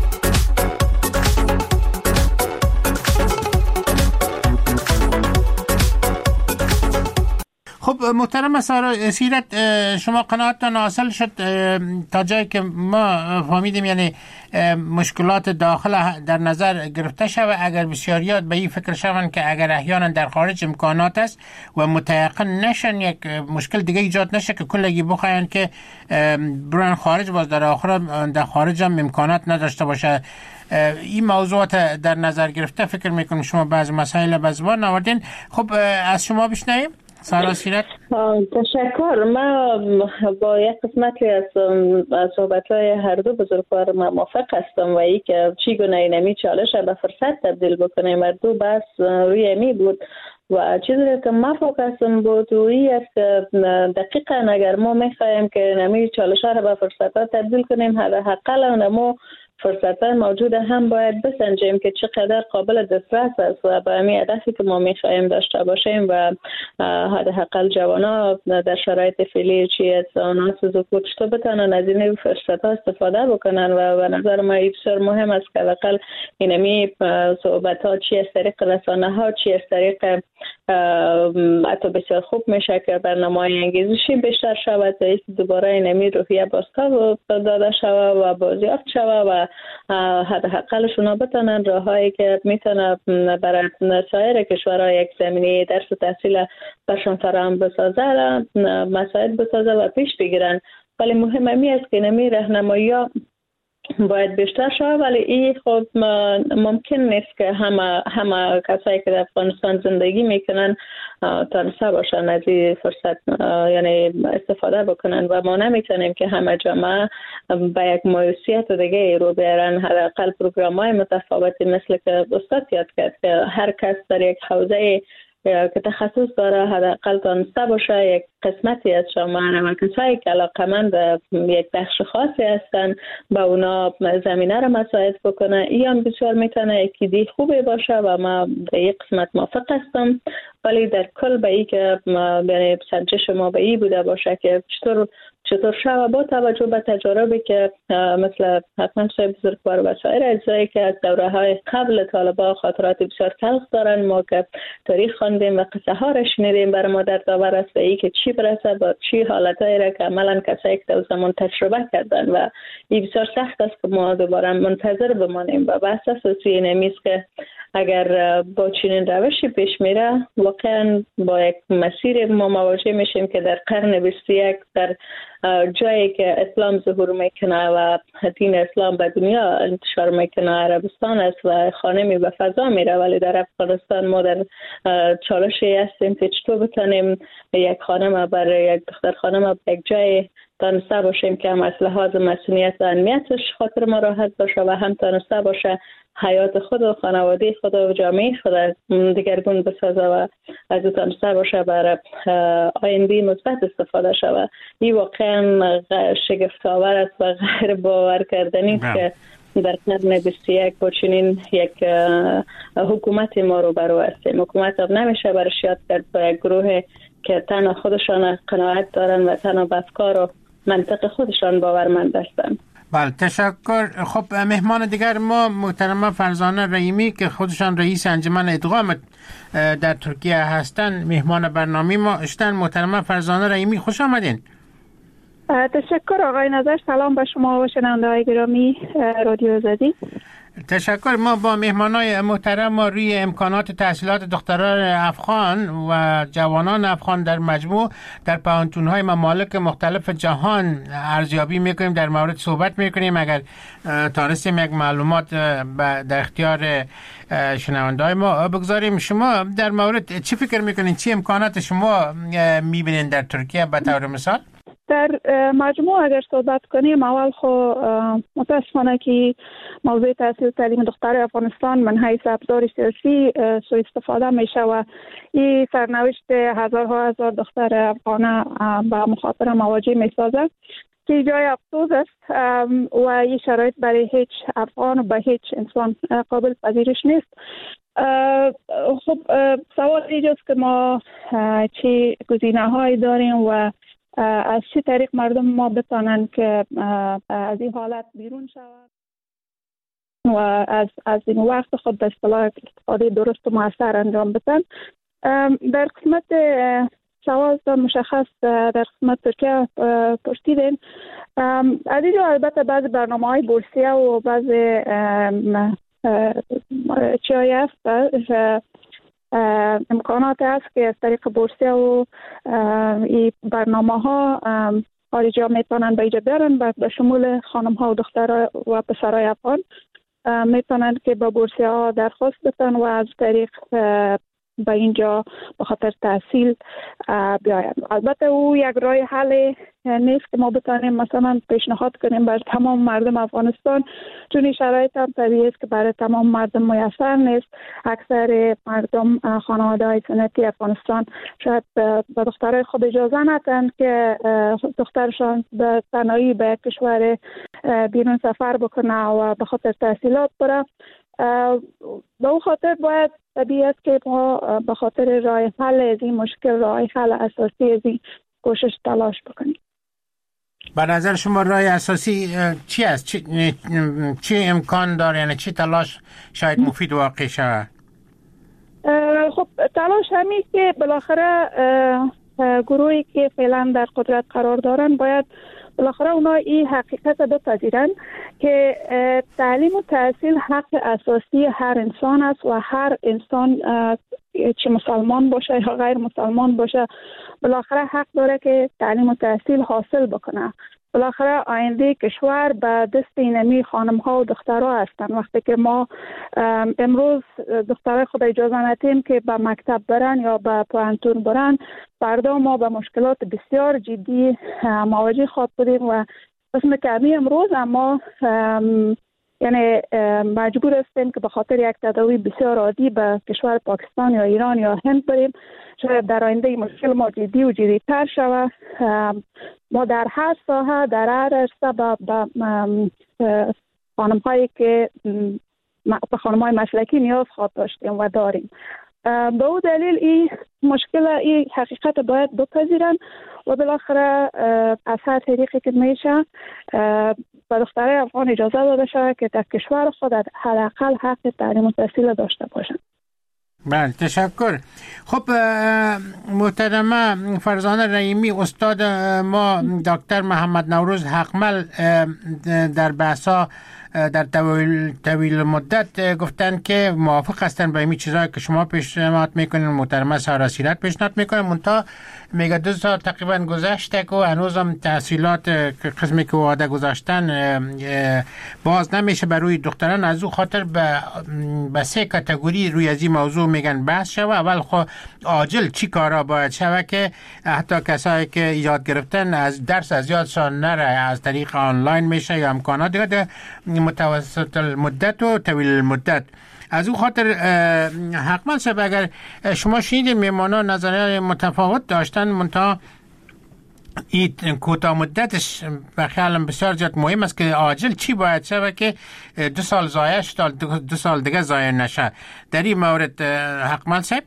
خب محترم سیرت، شما قناعتتان حاصل شد تا جایی که ما فهمیدیم، یعنی مشکلات داخل در نظر گرفته شود. اگر بسیاریات به این فکر شوند که اگر احیانا در خارج امکانات است و متيقن نشن یک مشکل دیگه ایجاد نشه که کلگی بخواین که برن خارج، باز در آخر در خارج هم امکانات نداشته باشه. این موضوعات در نظر گرفته فکر میکنم شما بعض مسائل به زبان آوردین. خب از شما بشنویم. سارا سیرت. تشکر. ما با یک قسمتی از صحبت‌های هر دو بزرگوار موافق هستم و ای که چگونه اینمی چالش به فرصت تبدیل بکنیم. هر دو بحث روی امی بود و چیزی که ما فوکسم بود روی است که دقیقاً اگر ما می‌خوایم که اینمی چالش را به فرصت تبدیل کنیم، حداقل اونمو فرصت‌های موجود هم باید بسنجیم که چقدر قابل دسترس است و به همین هدفی که ما می‌خوایم داشته باشیم و حداقل جوان‌ها در شرایط فعلی چی از آنها سوزوکوت چطور بتونن از این فرصت‌ها استفاده بکنن و به نظر ما بسیار مهم است که حداقل اینمی صحبت‌ها چی از طریق رسانه‌ها، چی از طریق حتی بسیار خوب میشه که برنامه‌های انگیزشی بیشتر شود تا دوباره اینمی روحیه بازتاب داده شود و بازیافت شود و حداقل شما بتونن راههایی که میتونه برای سایر کشورها یک زمینه درس و تحصیل برشان فراهم بسازه مساعد بسازه و پیش بگیرن. ولی مهم است که اینمی راهنمایی باید بیشتر شود، ولی این خود ممکن نیست که همه کسایی که در افغانستان زندگی میکنن تانسته باشن از این فرصت، یعنی استفاده بکنن و ما نمیتونیم که همه جامعه به یک مایوسیت دیگه رو بیارن. حداقل پروگرام‌های متفاوتی مثل که استاد یاد کرد که هر کس در یک حوزه که تخصص داره حداقل دانسته باشه یک قسمتی از جامعه و کسایی که علاقمند یک بخش خاصی هستن با اونا زمینه را مساعد بکنه. این هم بسیار میتونه یک ایده خوبی باشه و ما به یک قسمت موافق هستم، ولی در کل به این که یعنی سنجش ما به این بوده باشه که چطور شود با توجه به تجاربی که مثل حتما صاحب بزرگوار و سایر اجزایی که از دوره های قبل طالبان خاطرات بسیار تلخ دارن، ما که تاریخ خواندیم و قصه ها را شنیدیم برای ما در داور است ای که چی برسه با چی حالتایی را که عملا کسایی که در زمان تجربه کردن و این بسیار سخت است که ما دوباره منتظر بمانیم و بحث اساسی اینمی است که اگر با چنین روشی پیش میره واقعا با یک مسیر ما مواجه میشیم که در قرن 21 در جایی که اسلام ظهور میکنه و دین اسلام به دنیا انتشار میکنه عربستان است و خانمی به فضا میره، ولی در افغانستان ما در چالشی هستیم که چطور بتونیم یک خانم برای یک دختر خانم به یک جای تانسته باشیم که هم از لحاظ مسئولیت و امنیتش خاطر ما راحت باشه و هم تانسته باشه حیات خود و خانواده خود و جامعه خود دیگرگون بسازه و از او تانسته باشه برای آینده مثبت استفاده شود. این واقعا شگفت‌آور است و غیر باور کردنی است که در قرن 21 با چنین یک حکومت ما رو برو هستیم. حکومت هم نمیشه برش یاد کرد با یک گروه که تنها خودشان قناعت دارن و تنها به افکار و منطق خودشان باورمند هستند. بله تشکر. خب مهمان دیگر ما محترمه فرزانه رحیمی که خودشان رئیس انجمن ادغام در ترکیه هستند مهمان برنامه ما اشتن. محترمه فرزانه رحیمی خوش آمدین. تشکر آقای نظر. سلام به شما و شنونده‌های گرامی رادیو آزادی. تشکر. ما با مهمانای محترم ما روی امکانات تحصیلات دختران افغان و جوانان افغان در مجموع در پانتون‌های ممالک مختلف جهان ارزیابی میکنیم، در مورد صحبت میکنیم. اگر تانستیم یک معلومات در اختیار شنونده‌های ما بگذاریم. شما در مورد چی فکر میکنین؟ چی امکانات شما میبینین در ترکیه به طور مثال؟ در مجموع اگر صحبت کنیم، اول خو متاسفانه که موضوع تحصیل تعلیم دختر افغانستان من حیث ابزار سیاسی سوء استفاده میشه و این سرنوشت هزار دختر افغان با مخاطره مواجه میسازه که جای افسوس است و این شرایط برای هیچ افغان و به هیچ انسان قابل پذیرش نیست. خب سوال اینجاست که ما چه گزینه‌هایی داریم و از چه طریق مردم ما بتانن که از این حالت بیرون شود و از این وقت خود به اصطلاح اقتصادی درست و مؤثر انجام بدن. در قسمت سوال مشخص در قسمت ترکیه پرسیدین. از اینجا البته بعضی برنامه‌های بورسیه و بعضی چیایی هست امکانات هست که از طریق بورسیه و این برنامه ها خارجی ها میتونن به اینجا بیارن به شمول خانم ها و دختر و پسرای افغان میتونن که با بورسیه ها درخواست بدن و از طریق به اینجا به خاطر تحصیل بیاین. البته او یک راه حل نیست که ما بتانیم مثلا پیشنهاد کنیم بر تمام مردم افغانستان، چون این شرایط هم طبیعی است که برای تمام مردم میسر نیست. اکثر مردم خانواده‌های سنتی افغانستان شاید به دخترای خود اجازه ندن که دخترشان به تنهایی به کشور بیرون سفر بکنه و به خاطر تحصیلات بره. به اون خاطر باید طبیعی است که ما به خاطر راه حل از این مشکل، راه حل اساسی از این کوشش تلاش بکنیم. به نظر شما راه اساسی چی است؟ چی امکان داره؟ یعنی چی تلاش شاید مفید واقع شود؟ خب تلاش همین که بالاخره گروهی که فعلا در قدرت قرار دارن باید بالاخره اونا این حقیقت بپذیرن که تعلیم و تحصیل حق اساسی هر انسان است و هر انسان چه مسلمان باشه یا غیر مسلمان باشه بالاخره حق داره که تعلیم و تحصیل حاصل بکنه. بالاخره آینده کشور به دست اینمی خانم ها و دخترها هستن. وقتی که ما امروز دخترای خود اجازه ندیم که به مکتب برن یا به پوهنتون برن، فردا ما به مشکلات بسیار جدی مواجه خواهد بودیم و قسم کمی امروز اما یعنی مجبور هستیم که به خاطر یک تداوی بسیار عادی به کشور پاکستان یا ایران یا هند بریم. شاید در آینده مشکل ما جدی و جدی‌تر شود. ما در هر ساحه در هر عرصه به خانم‌هایی که به خانم‌های مسلکی نیاز خواهد داشتیم و داریم. به او دلیل این مشکل، این حقیقت باید بپذیرن و بالاخره از هر طریقی که میشه به دخترای افغان اجازه داده شود که در کشور خود حداقل حق تعلیم و تحصیل داشته باشند. بله، تشکر. خب محترمه فرزانه رحیمی، استاد ما دکتر محمد نوروز حقمل در بحثا در طویل مدت گفتن که موافق هستن با این چیزایی که شما پیشنهاد میکنین. محترمه سارا سیرت پیشنهاد میکنه، منتها میگه 2 سال تقریبا گذشته که هنوزم تحصیلات قسمی که وعده گذاشتن باز نمیشه برای دختران. از او خاطر به 3 کاتگوری روی از این موضوع میگن بحث شوه. اول خب عاجل چی کارا باید شوه که حتی کسایی که یاد گرفتن از درس از یادشان نره، از طریق آنلاین میشه یا امکانات دیگه متوسط المدت و طویل المدت. از او خاطر حقمل صاحب اگر شما شنیدین میمانا نظریه متفاوت داشتن، منتها این کوتاه مدتش به خیالم بسیار زیاد مهم است که عاجل چی باید شود که 2 سال ضایع شد تا 2 سال دیگه ضایع نشه. در این مورد حقمل صاحب.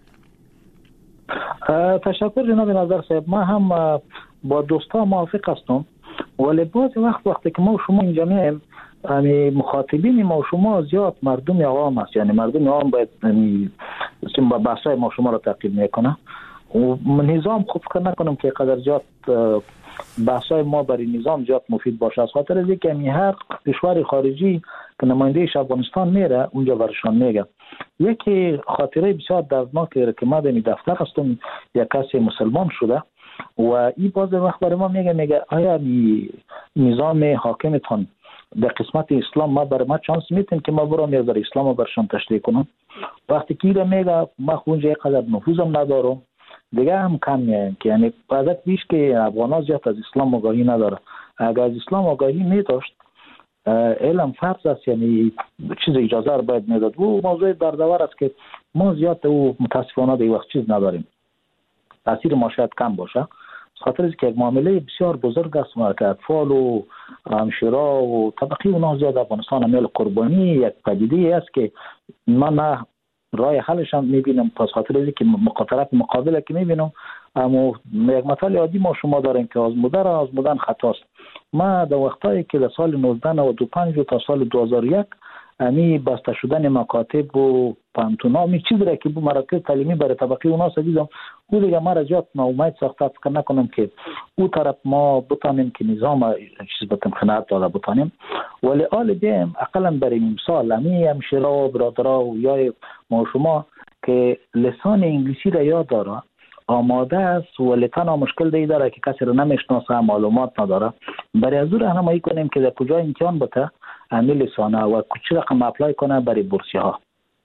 تشکر جناب نظر صاحب. ما هم با دوستا موافق هستم، ولی بعض وقتی که ما شما اینجا میایم مخاطبین ما شما زیاد مردم عوام است. یعنی مردم عوام باید با بحثای ما شما را تعقیب میکنه و نظام خوب فکر نکنم که قدر زیاد بحثای ما برای نظام زیاد مفید باشه. از خاطر از اینکه هر کشور خارجی که نماینده افغانستان میره اونجا برشان میگه. یکی خاطره بسیار دردناکه که ما در دفتر هستم، یک کسی مسلمان شده و این باز وقت برای ما میگه آیا نظام حاکمتون در قسمت اسلام ما برای ما چانس میتین که ما برام یک در اسلام رو برشان تشریح کنم. وقتی که ایره میگه ما خونجا یک قدر نفوذم ندارم، دیگه هم کم میایم که یعنی عادت بیش که افغانا زیاد از اسلام آگاهی نداره. اگر از اسلام آگاهی میداشت علم فرض است، یعنی چیز اجازه رو باید میداد. و موضوع دردآور است که ما زیاد او متاسفانه در وقت چیز نداریم. تاثیر ما شاید کم باشه، خاطر از که یک معامله بسیار بزرگ است که اطفال و همشیرا و طبقی اونا زیاد افغانستان میل قربانی یک پدیده است که ما نه راه حلش هم میبینم. پس خاطر از اینکه طرف مقابل که میبینم، اما یک مثال عادی ما شما داریم که آزمودن خطاست. ما در وقتایی که در سال 1995 تا سال 2001 امی بسته شدن مکاتب و پانتونا می چیزی را که بو مراکز تعلیمی برای طبقه اوناس دیدم، او دیگه ما را زیاد ناامید ساخته. فکر نکنم که او طرف ما بتانیم که نظام چیز بتیم خنات داده بتانیم، ولی آل دیم اقلا برای مثال امی همشیرا برادرها و یا ما شما که لسان انگلیسی را یاد داره، آماده است، ولی تنها مشکل دی داره که کسی رو نمیشناسه، معلومات نداره. برای از او راهنمایی کنیم که در کجا امتحان بده امی لسانه و چه رقم اپلای کنه برای بورسیه ها.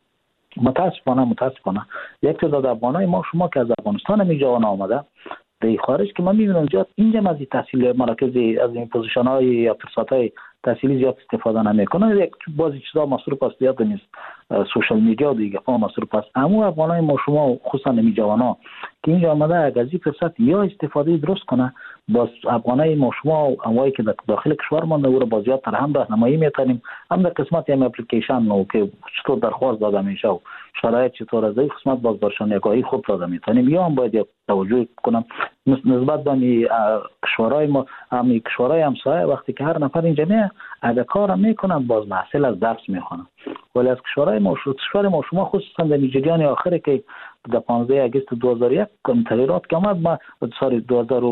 متاسفانه یک تعداد افغانای ما شما که از افغانستان می جوان آمده در خارج که من میبینم زیاد اینجا از تحصیل مراکز از این پوزیشن های یا فرصت های تحصیلی زیاد استفاده نمیکنه. یک بعضی چیزا مصروف است، زیاد نیست سوشال میدیا و دیگه مصروف است. اما افغانای ما شما خصوصا می جوانا که اینجا آمده اگر از این فرصت یا استفاده درست کنه، باز افغانای ما شما اموایی که داخل کشور مانده او را با زیادتر هم راهنمایی میتونیم، هم در قسمت هم اپلیکیشن نو که چطور درخواست داده میشه و شرایط چطور از این قسمت باز برشان یکایی خوب داده میتونیم. یا هم باید توجه کنم نسبت به کشورهای ما، هم کشورهای همسایه وقتی که هر نفر اینجا میاد اگر کار میکنن باز محصول از درس میخونن، ولی از کشور ما شما خصوصا در جریان آخری که در 15 اگست 2001 تغییرات که آمد، ما سال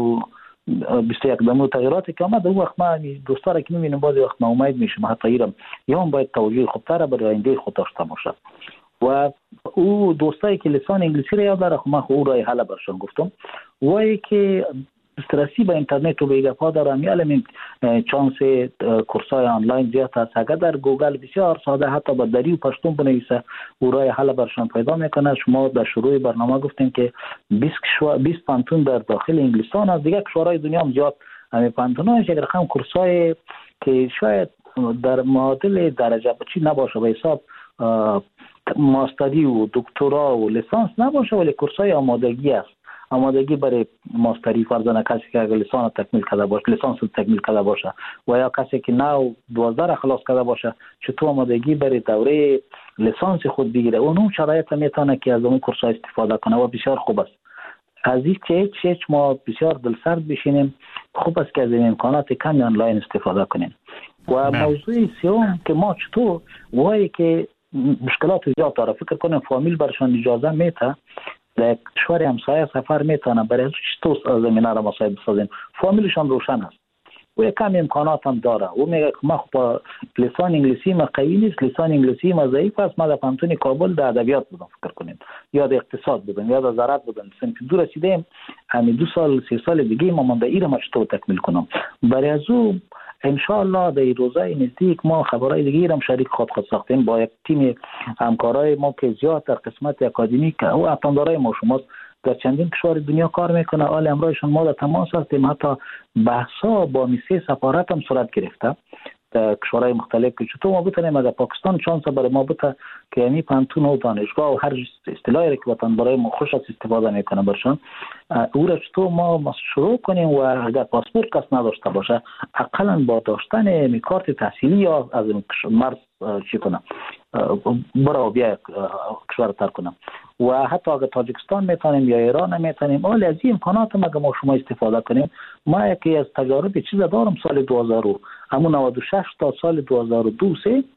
2021 دمو تغییراتی که آمد، اون وقت ما دوستا را که میبینیم بعضی وقت ما امید میشیم حتی ایرم یا هم باید توجه خوبتر برای آینده خود داشته باشد. و او دوستایی که لسان انگلیسی را یاد داره، من او راه حل برشون گفتم، وای که دسترسی به اینترنت و به گپا دارم، یعنی چانس کورسای آنلاین زیاد است. اگر در گوگل بسیار ساده حتی با دری و پشتون بنویسه او راه حل برشان پیدا میکنه. شما در شروع برنامه گفتیم که 20 پانتون در داخل انگلستان است، دیگه کشورهای دنیا هم زیاد همین پانتوناش یک رقم کورسای که شاید در معادل درجه بچی نباشه، به حساب ماستری و دکترا و لیسانس نباشه، ولی کورسای آمادگی است. آمادگی برای ماستری فرضاً کسی که لیسانس تکمیل کرده باشه، لیسانس تکمیل کرده باشه، و یا کسی که 9-12 خلاص کرده باشه، چطور آمادگی برای دوره لیسانس خود بگیره، اون شرایط میتونه که از اون کورس استفاده کنه و بسیار خوب است. از این چه ما بسیار دلسرد بشینیم، خوب است که از این امکانات کمی آنلاین استفاده کنیم. و موضوع سوم که ما چطور وای که مشکلات زیاد داره، فکر کنم فامیل برشان اجازه میته در کشور همسایه سفر میتونه برای چطور زمینه را مساعد بسازیم، فامیلشان روشن است و یک کم امکانات هم داره. او میگه که ما با لسان انگلیسی ما قوی نیست، لسان انگلیسی ما ضعیف است، ما در پانتون کابل در ادبیات بودم فکر کنیم، یا در اقتصاد بودم، یا در زراعت بودم، سنف دو رسیدیم، همین 2 سال 3 سال دیگه ما مونده ایره ما چطور تکمیل کنم. برای از او انشاءالله در روزهای نزدیک ما خبرهای دیگه هم شریک خود ساختیم با یک تیم همکارای ما که زیاد در قسمت اکادمیک او افغاندارای ما شماست در چندین کشور دنیا کار میکنه. حال امروزشون ما در تماس هستیم، حتی بحثا با میسه سفارت هم صورت گرفته در کشورهای مختلف که چطور ما بتونیم از پاکستان چانس برای ما بده که یعنی پانتون و دانشگاه و هر اصطلاحی که وطن برای ما خوش استفاده میکنه برشان، او را چطور ما شروع کنیم و اگر پاسپورت کس نداشته باشه اقلا با داشتن کارت تحصیلی یا از مرز چی کنم برای بیا کشور تر کنم. و حتی اگر تاجیکستان میتونیم یا ایران میتونیم، ولی از این امکانات ما شما استفاده کنیم. ما یکی از تجارب چیز دارم سال 2096 تا سال 2002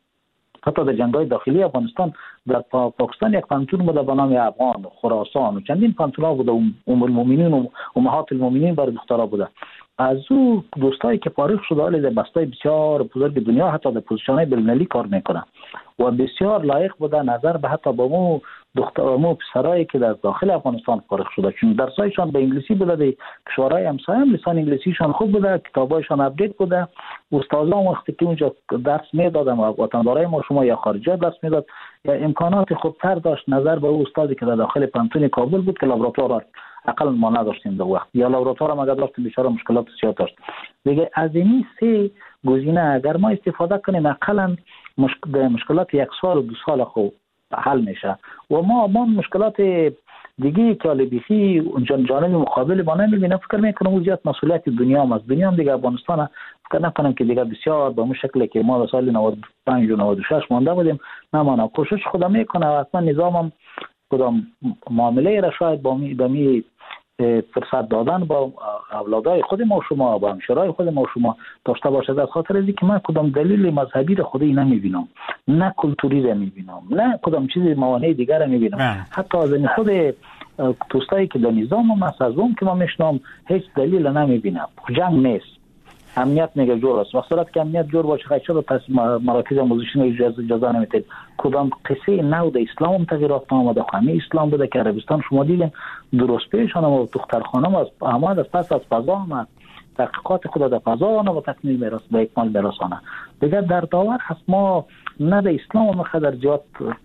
حتی در جنگ‌های داخلی افغانستان در پاکستان یک پانتون بوده به نام افغان و خراسان و چندین پانتون‌ها بوده، ام المؤمنین و امهات المؤمنین برای دخترها بوده. از او دوستایی که فارغ شده حالی در بستای بسیار بزرگ دنیا حتی در پوزیشن‌های بین‌المللی کار میکنه و بسیار لایق بوده نظر به حتی با مو دخترامو پسرایی که در داخل افغانستان فارغ شده، چون درسایشان به انگلیسی بوده، در کشورهای همسایه هم لسان انگلیسیشان خوب بوده، کتابایشان اپدیت بوده، استادان وقتی که اونجا درس میدادن و وطندارای ما شما یا خارجی درس میداد یا امکانات خوبتر داشت نظر به او استادی که در داخل پانتون کابل بود که لابراتوار اقل ما نداشتیم در وقت، یا لابراتوار هم اگر داشتیم بیچاره مشکلات زیاد داشت. دیگه از این سه گزینه اگر ما استفاده کنیم اقلا مشکلات 1 سال و 2 سال خوب حل میشه. و ما مشکلات دیگه که بیخی جانب مقابل ما نمیبینه، فکر میکنم او زیاد مسئولیت دنیا هم است. دنیا هم دیگه افغانستان نکنم که دیگه بسیار به اون شکلی که ما سال 95 و 96 مانده بودیم نمانم. کوشش خودم میکنه و اصلا نظامم کدام معامله را شاید به می فرصت دادن با اولادای خود ما و شما، با همشرای خود ما و شما داشته باشد، از خاطر از اینکه من کدام دلیل مذهبی را خودی نمیبینم، نه کلتوری را میبینم، نه کدام چیز موانع دیگر را میبینم. حتی از این خود دوستایی که در نظام هم از اون که ما میشنم هیچ دلیل نمیبینم. جنگ نیست، امنیت میگه جور است. وقتی که امنیت جور باشه خیلی چرا پس مراکز آموزشی اجازه نمیتید؟ کدام قصه نو در اسلام تغییرات آمده، همه اسلام بوده که عربستان شما دیدین درست پیشان و دخترخانه از احمد از پس از فضا آمد، تحقیقات خود در فضا آنه و تکمیل میرسه به اکمال میرسانه. دیگه در داور هست ما نه در اسلام مقدر زیاد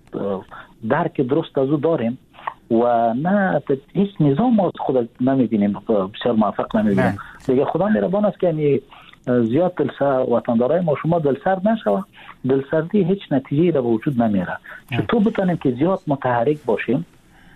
درک درست از او داریم و نه هیچ نظام ما خود نمیبینیم، بسیار موفق نمیبینیم. دیگه خدا مهربان است که زیاد وطندارای ما شما دلسرد نشوه. دلسردی هیچ نتیجه را به وجود نمیاره. چطور بتونیم که زیاد متحرک باشیم،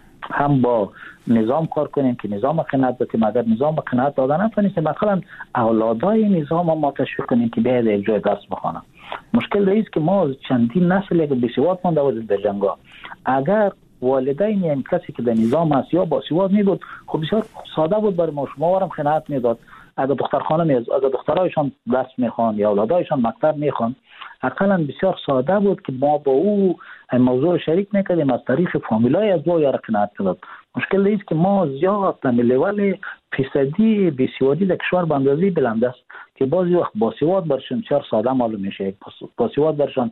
هم با نظام کار کنیم که نظام قناعت بدیم. اگر نظام قناعت داده نتونیم مثلا اولادای نظام ما تشویق کنیم که بیاید یک جای درس بخوانن. مشکل است که ما چندین نسل یک بیسواد مانده بودیم در جنگا. اگر والدین این کسی که در نظام هست یا باسواد می بود، خب بسیار ساده بود برای ما شما وارم قناعت میداد. اگر دخترخانه اگر دخترایشان درس میخوان یا اولادایشان مکتب میخوان، اقلا بسیار ساده بود که ما با او موضوع شریک میکردیم، از طریق فامیلای از دو یا قناعت داد. مشکل است که ما زیاد در لول فیصدی بیسوادی در کشور به اندازه بلند است که بعضی وقت باسواد برشون بسیار ساده معلوم میشه، باسواد برشون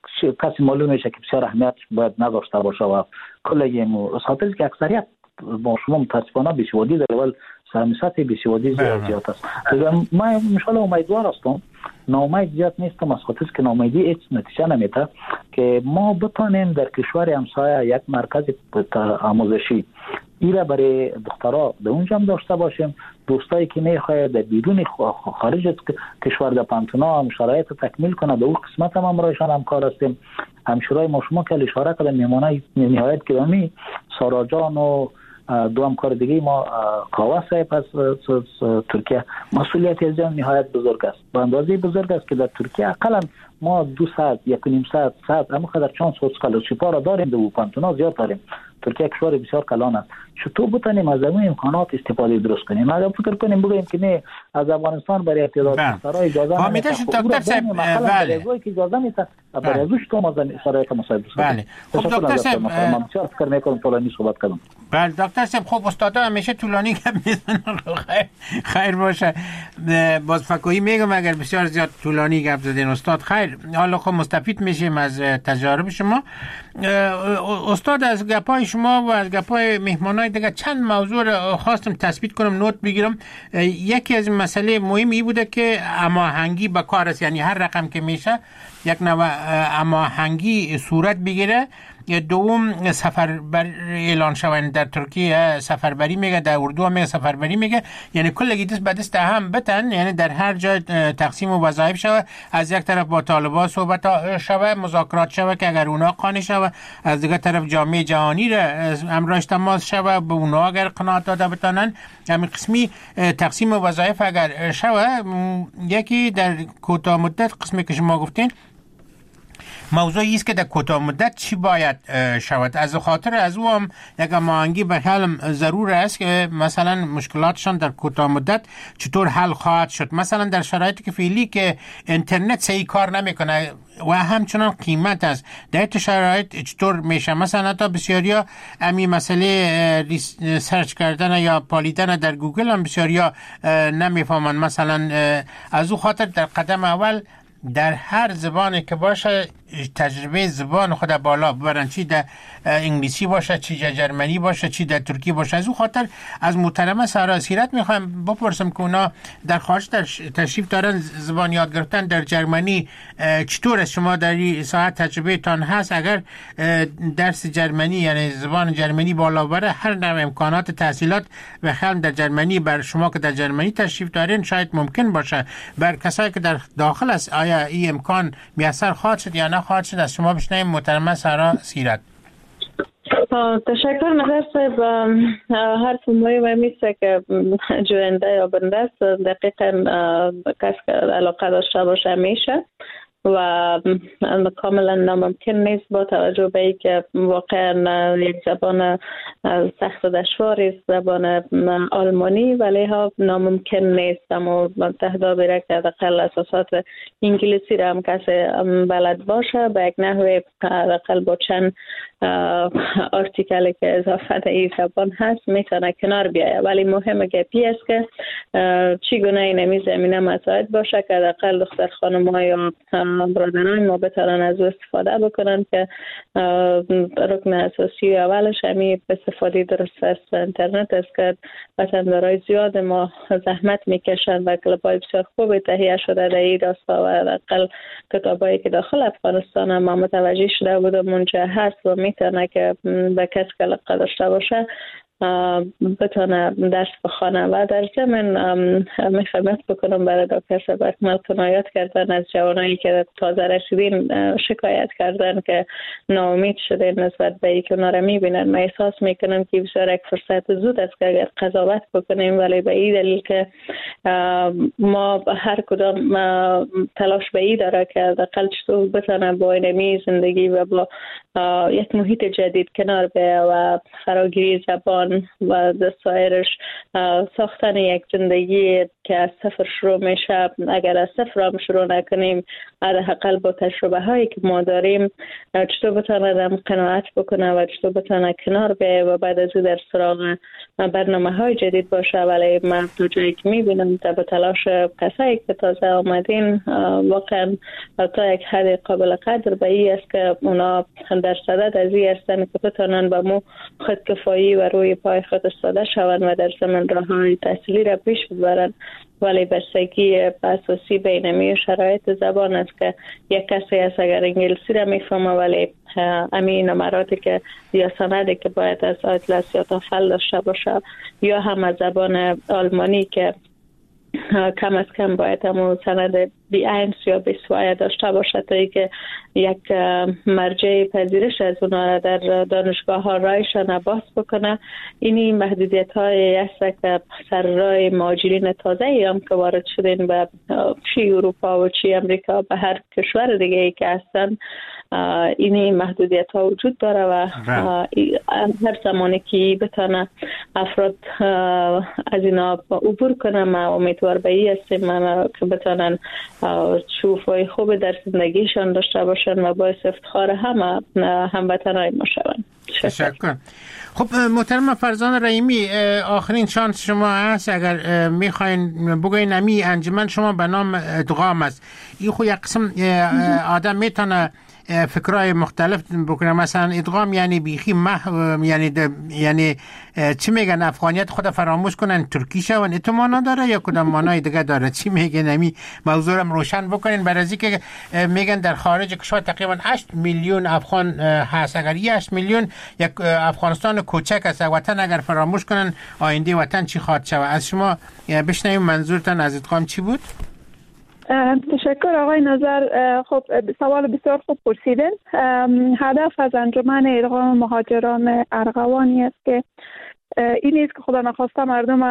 کسی معلوم میشه که بسیار اهمیت باید نداشته باشه و کلی خاطر که اکثریت با شما متاسفانه بیسوادی در لول سطح بیسوادی زیاد است. من انشالله امیدوار هستم، ناامید زیاد نیستم، از خاطر که ناامیدی هیچ نتیجه نمیده که ما بتانیم در کشور همسایه یک مرکز آموزشی ایره برای دخترها در اونجا هم داشته باشیم. دوستایی که میخواد در بیرون خارج از کشور در پانتونا هم شرایط تکمیل کنه، در اون قسمت هم امرایشان همکار هستیم. همشورای ما شما که اشاره کردن میمانه نهایت گرامی سارا جان و دو همکار دیگه ما قاوا صاحب از ترکیه، مسئولیت از نهایت بزرگ است. به اندازه بزرگ است که در ترکیه اقلا ما 2 ساعت 1.5 ساعت اما قدر چانس و اسکالرشیپ را داریم، در پانتونا زیاد داریم. ترکیه کشور بسیار کلان است. چطور بتونیم از این امکانات استفاده درست کنیم؟ اگر فکر کنیم بگیم که نه از افغانستان برای اعتراض سرای اجازه نمیده. دکتر صاحب بله که اجازه نیست برای ازش تو ما شرایط مساعد است. بله خب دکتر صاحب من چرا فکر میکنم طولانی صحبت کردم؟ بله دکتر صاحب خب استادا همیشه طولانی گپ میزنن. خیر باشه، باز فکویی میگم اگر بسیار زیاد طولانی گپ زدین استاد خیر، حالا خب مستفید میشیم از تجارب شما. استاد از گپای شما و از گپای مهمانای دیگه چند موضوع رو خواستم تثبیت کنم، نوت بگیرم. یکی از مسئله مهمی بوده که هماهنگی با کار است، یعنی هر رقم که میشه یک نوع هماهنگی صورت بگیره. دوم سفربر اعلان شوند در ترکیه سفربری میگه، در اردو هم میگه سفربری میگه، یعنی کلگی دست به دست هم بتن، یعنی در هر جای تقسیم وظایف شوه، از یک طرف با طالبان صحبت شوه، مذاکرات شوه که اگر اونا قانع شوه، از دیگه طرف جامعه جهانی را امراش تماس شوه به اونا اگر قناعت داده بتانن، همین قسمی تقسیم وظایف اگر شوه. یکی در کوتاه مدت قسمی که شما گفتین موضوعی است که در کوتاه مدت چی باید شود. از خاطر از او هم یک هماهنگی به حال ضرور است که مثلا مشکلاتشان در کوتاه مدت چطور حل خواهد شد. مثلا در شرایطی که فعلی که اینترنت صحیح کار نمیکنه و همچنان قیمت است، در این شرایط چطور میشه؟ مثلا تا بسیاریا امی مسئله سرچ کردن یا پالیدن در گوگل هم بسیاریا نمیفهمن. مثلا از او خاطر در قدم اول در هر زبانی که باشه تجربه زبان خود بالا ببرن، چی در انگلیسی باشه، چی در جرمنی باشه، چی در ترکی باشه. از اون خاطر از محترمه سارا سیرت میخوایم بپرسم که اونا در خارج تشریف دارن زبان یاد گرفتن در جرمنی، چطور است؟ شما در این ساعت تجربه تان هست؟ اگر درس جرمنی یعنی زبان جرمنی بالا بره، هر نوع امکانات تحصیلات و خیلی در جرمنی بر شما که در جرمنی تشریف دارین شاید ممکن باشه. بر کسایی که در داخل است آیا این امکان میسر خواهد شد یا نه خواهد شد؟ از شما بشنویم محترمه سارا سیرت. تشکر نظر صاحب. حرف مهم میشه که جوینده یا بنده است دقیقا کس که علاقه داشته باشه میشه و کاملا ناممکن نیست با توجه به ای که واقعا یک زبان سخت و دشواری است، زبان آلمانی، ولی ها ناممکن نیست. اما تهدا بیره که دقیقا اساسات انگلیسی را هم کسی بلد باشه به یک نحوه دقیقا با چند آرتیکلی که اضافه ای زبان هست میتونه کنار بیایه. ولی مهمه که پیست که چیگونه این زمینه مساعد باشه که دقیقا دختر خانم ها یا برادران ما بترن از او استفاده بکنن که رکن اساسی اولش همی استفاده درست از اینترنت است که وطندارای زیاد ما زحمت میکشن و کلابای بسیار خوب تهیه شده در این راستا و دقیقا کتابایی که داخل افغانستان هم متوجه شده بود منجه هست و میتونه که به کس که علاقه داشته باشه بتونه درس بخوانه. و در ضمن می خدمت بکنم برای دکتر صاحب اکمل کنایات کردن از جوانایی که تازه رسیدین، شکایت کردن که ناامید شده نسبت به اینکه اونا را میبینن. من احساس میکنم که بسیار یک فرصت زود است که اگر قضاوت بکنیم، ولی به این دلیل که ما هر کدام تلاش به این داره که دقیقاً چطور بتونه با اینمی زندگی و با یک محیط جدید کنار بیایه و فراگیری زبان و سایرش ساختن یک زندگی که از صفر شروع میشه. اگر از صفر هم شروع نکنیم، حداقل با تجربه هایی که ما داریم چطور بتونه آدم قناعت بکنه و چطور بتونه کنار بیایه و بعد از او در سراغ برنامه های جدید باشه. ولی من تو جایی که میبینم به تلاش کسایی که تازه آمدین واقعا تا یک حد قابل قدر به این است که اونا در صدد از این هستن که بتونن به مو خودکفایی و روی پای خود استاده شوند و در زمین راه‌های تحصیلی را پیش ببرن. ولی بستگی اساسی بینمی شرایط زبان است که یک کسی از اگر انگلیسی را میفهمه ولی همین نمراتی که یا سندی که باید از آیتلس یا تافل داشته باشه، یا هم از زبان آلمانی که کم از کم باید همون سند B1 یا B2 داشته باشه تا اینکه یک مرجع پذیرش از اونا را در دانشگاه ها رایشان باز بکنه. اینی محدودیت های است که سر راه مهاجرین تازه هم که وارد شدین به چی اروپا و چی امریکا به هر کشور دیگه ای که هستن، اینی محدودیت ها وجود داره و هر زمانی که بتانه افراد از اینا عبور کنه، ما امیدوار به این هستیم که بتانن شوفای خوب در زندگیشان داشته باشن و باعث افتخار هموطنای ما شوند. تشکر. خب محترم فرزان رحیمی، آخرین شانس شما هست اگر میخواین بگوین امی انجمن شما به نام ادغام است. این خو یک قسم آدم میتونه فکرهای مختلف بکنه، مثلا ادغام یعنی بیخی یعنی چی میگن افغانیت خود فراموش کنن ترکی شون، تو معنا داره یا کدام معنای دیگه داره؟ چی میگن؟ نمی موضوع رو روشن بکنین. برای اینکه میگن در خارج کشور تقریبا 8 میلیون افغان هست. اگر 8 میلیون یک افغانستان کوچک است، وطن اگر فراموش کنن آینده وطن چی خواهد شود؟ از شما بشنویم منظورتان از ادغام چی بود؟ تشکر آقای نظر. خب سوال بسیار خوب پرسیدن. هدف از انجمن ادغام مهاجران ارغوانی است که این است که خدا نخواسته مردم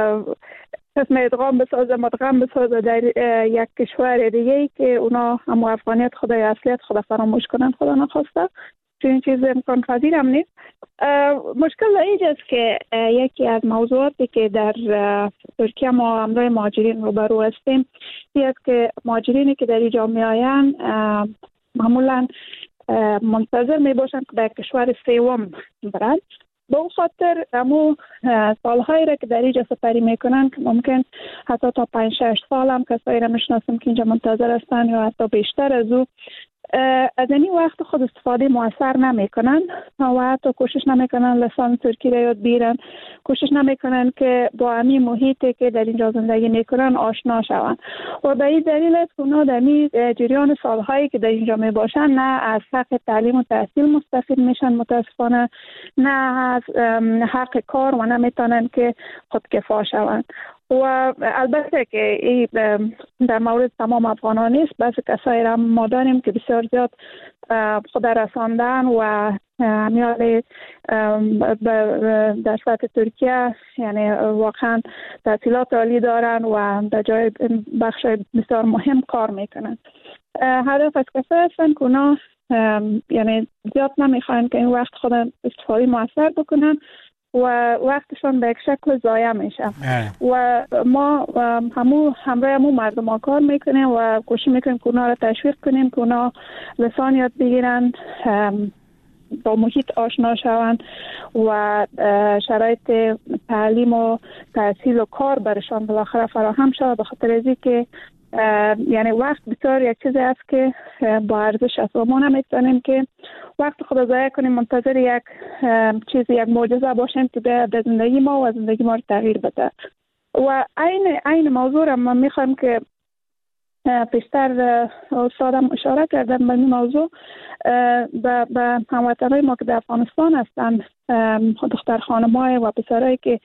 قسم ادغام بسازه، مدغم بسازه در یک کشور دیگه ای که اونا هم افغانیت خود یا اصلیت خود فراموش کنن، خدا نخواسته. چون چیز امکان پذیر هم نیست. مشکل اینجاست که یکی از موضوعاتی که در ترکیه ما همراه مهاجرین روبرو هستیم این است که مهاجرینی که در اینجا میآیند معمولا منتظر می باشند که به کشور سوم برند. به اون خاطر همو سالهایی را که در اینجا سپری میکنن که ممکن حتی تا 5-6 سال هم کسایی را میشناسم که اینجا منتظر هستن یا حتی بیشتر از او از این وقت خود استفاده موثر نمیکنن و حتی کوشش نمیکنن لسان ترکی را یاد بگیرن، کوشش نمیکنن که با همین محیطی که در اینجا زندگی میکنن آشنا شوند و به این دلیل است که اونا در این جریان سالهایی که در اینجا میباشن نه از حق تعلیم و تحصیل مستفید میشن متاسفانه، نه از حق کار و نمیتونن که خودکفا شوند. و البته که این در مورد تمام افغانان نیست، بس کسایی را ما داریم که بسیار زیاد خود رساندن و میال در سطح ترکیه یعنی واقعا تحصیلات عالی دارن و در جای بخش بسیار مهم کار میکنن. هدف از کسایی هستن که اونا یعنی زیاد نمیخواین که این وقت خود استفاده موثر بکنن و وقتشون به یک شکل ضایع میشه و ما همراه مردم ها کار میکنیم و کوشش میکنیم که اونا را تشویق کنیم که اونا لسان یاد بگیرن، با محیط آشنا شوند و شرایط تعلیم و تحصیل و کار برشان بالاخره فراهم شود، به خاطر از اینکه یعنی وقت بسیار یک چیزی است که با ارزش است و ما نمیتونیم که وقت خود ضایع کنیم منتظر یک معجزه باشیم که به زندگی ما و زندگی ما رو تغییر بده. و این موضوع را ما میخوایم که پیشتر استادم اشاره کردن به این موضوع به هموطنهای ما که در افغانستان هستن، دختر خانم‌های و پسرایی که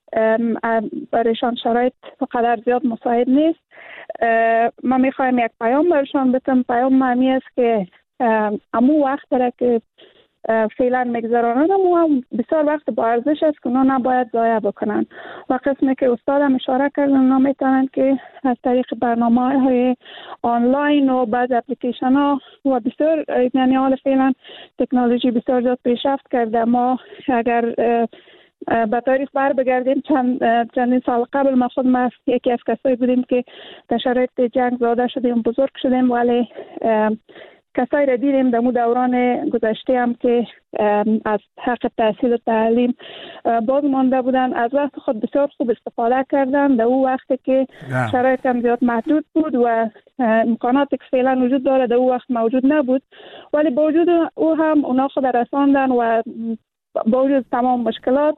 برایشان شرایط قدر زیاد مساعد نیست، ما میخوایم یک پیام برشان بدم. پیام معنی است که امو وقت را که فعلا میگذرانند و بسیار وقت با ارزش است که اونا نباید ضایع بکنن. و قسمی که استادم اشاره کردن اونا میتونن که از طریق برنامه‌های آنلاین و بعض اپلیکیشن ها و بسیار یعنی حال فعلا تکنولوژی بسیار زیاد پیشرفت کرده. ما اگر به تاریخ بر بگردیم چندین سال قبل ما یکی از کسایی بودیم که در شرایط جنگ زاده شدیم، بزرگ شدیم، ولی کسایی را دیدیم در دوران گذشته هم که از حق تحصیل و تعلیم باز مانده بودن، از وقت خود بسیار خوب استفاده کردن در اون وقت که شرایط هم زیاد محدود بود و امکانات که فعلا وجود داره در اون وقت موجود نبود، ولی با وجود او هم اونا خود رساندن و با وجود تمام مشکلات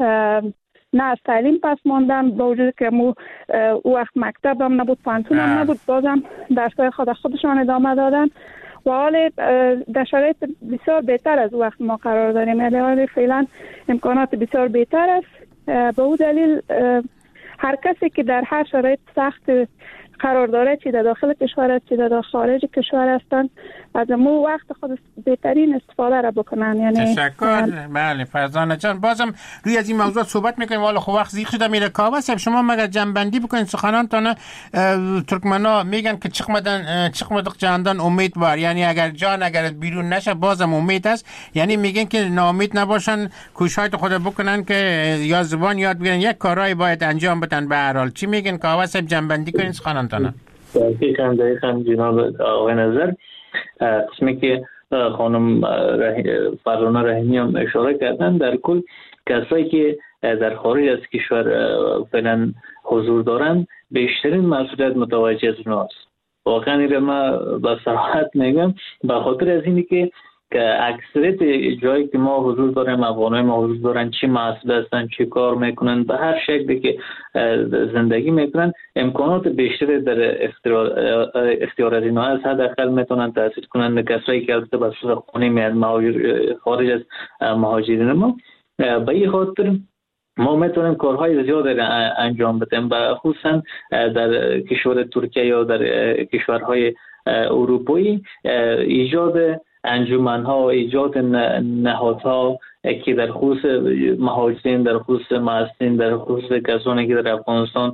نه از تعلیم پس ماندن، با وجود که او وقت مکتب هم نبود، پانتون هم نبود، بازم درسای خودشان ادامه دادن و حال در شرایط بسیار بهتر از وقت ما قرار داریم. یعنی فعلا امکانات بسیار بهتر است. به او دلیل هر کسی که در هر شرایط سخت قرار داره، چی در داخل کشور است چی در خارج کشور هستند، از مو وقت خود بهترین استفاده را بکنن. یعنی تشکر. بله فرزانه جان، بازم روی از این موضوع صحبت میکنیم، والا خب وقت زیاد شده میره. کاوه صاحب شما مگر جنبندی بکنید سخنانتان. ترکمنا میگن که چقمدق جاندان امید بار، یعنی اگر جان اگر بیرون نشه بازم امید است، یعنی میگن که ناامید نباشن، کوشش خود بکنن که یا زبان یاد بگیرن، یک کارایی باید انجام بدن. به هر حال چی میگن کاوه صاحب؟ جنبندی کنید سخنانتان. دقیقاً جناب آقای نظر، قسمی که خانم فرزانه رحیمی هم اشاره کردن، در کل کسایی که در خارج از کشور فعلا حضور دارن بیشترین مسئولیت متوجه از اوناست. واقعا این ما با صراحت میگم، به خاطر از اینی که اکثریت جایی که ما حضور داریم، افغانای ما حضور دارن، چی مسئول هستن، چی کار میکنن، به هر شکلی که زندگی میکنن، امکانات بیشتری در اختیار از اینا هست. حداقل میتونن تحصیل کنن. کسایی که البته به صورت خانه میاد خارج از مهاجرین ما، به این خاطر ما میتونیم کارهای زیاد انجام بدیم، خصوصا در کشور ترکیه یا در کشورهای اروپایی. ایجاد انجمن‌ها، ایجاد نهادها که در خصوص مهاجرین، در خصوص معصین، در خصوص کسانی که در افغانستان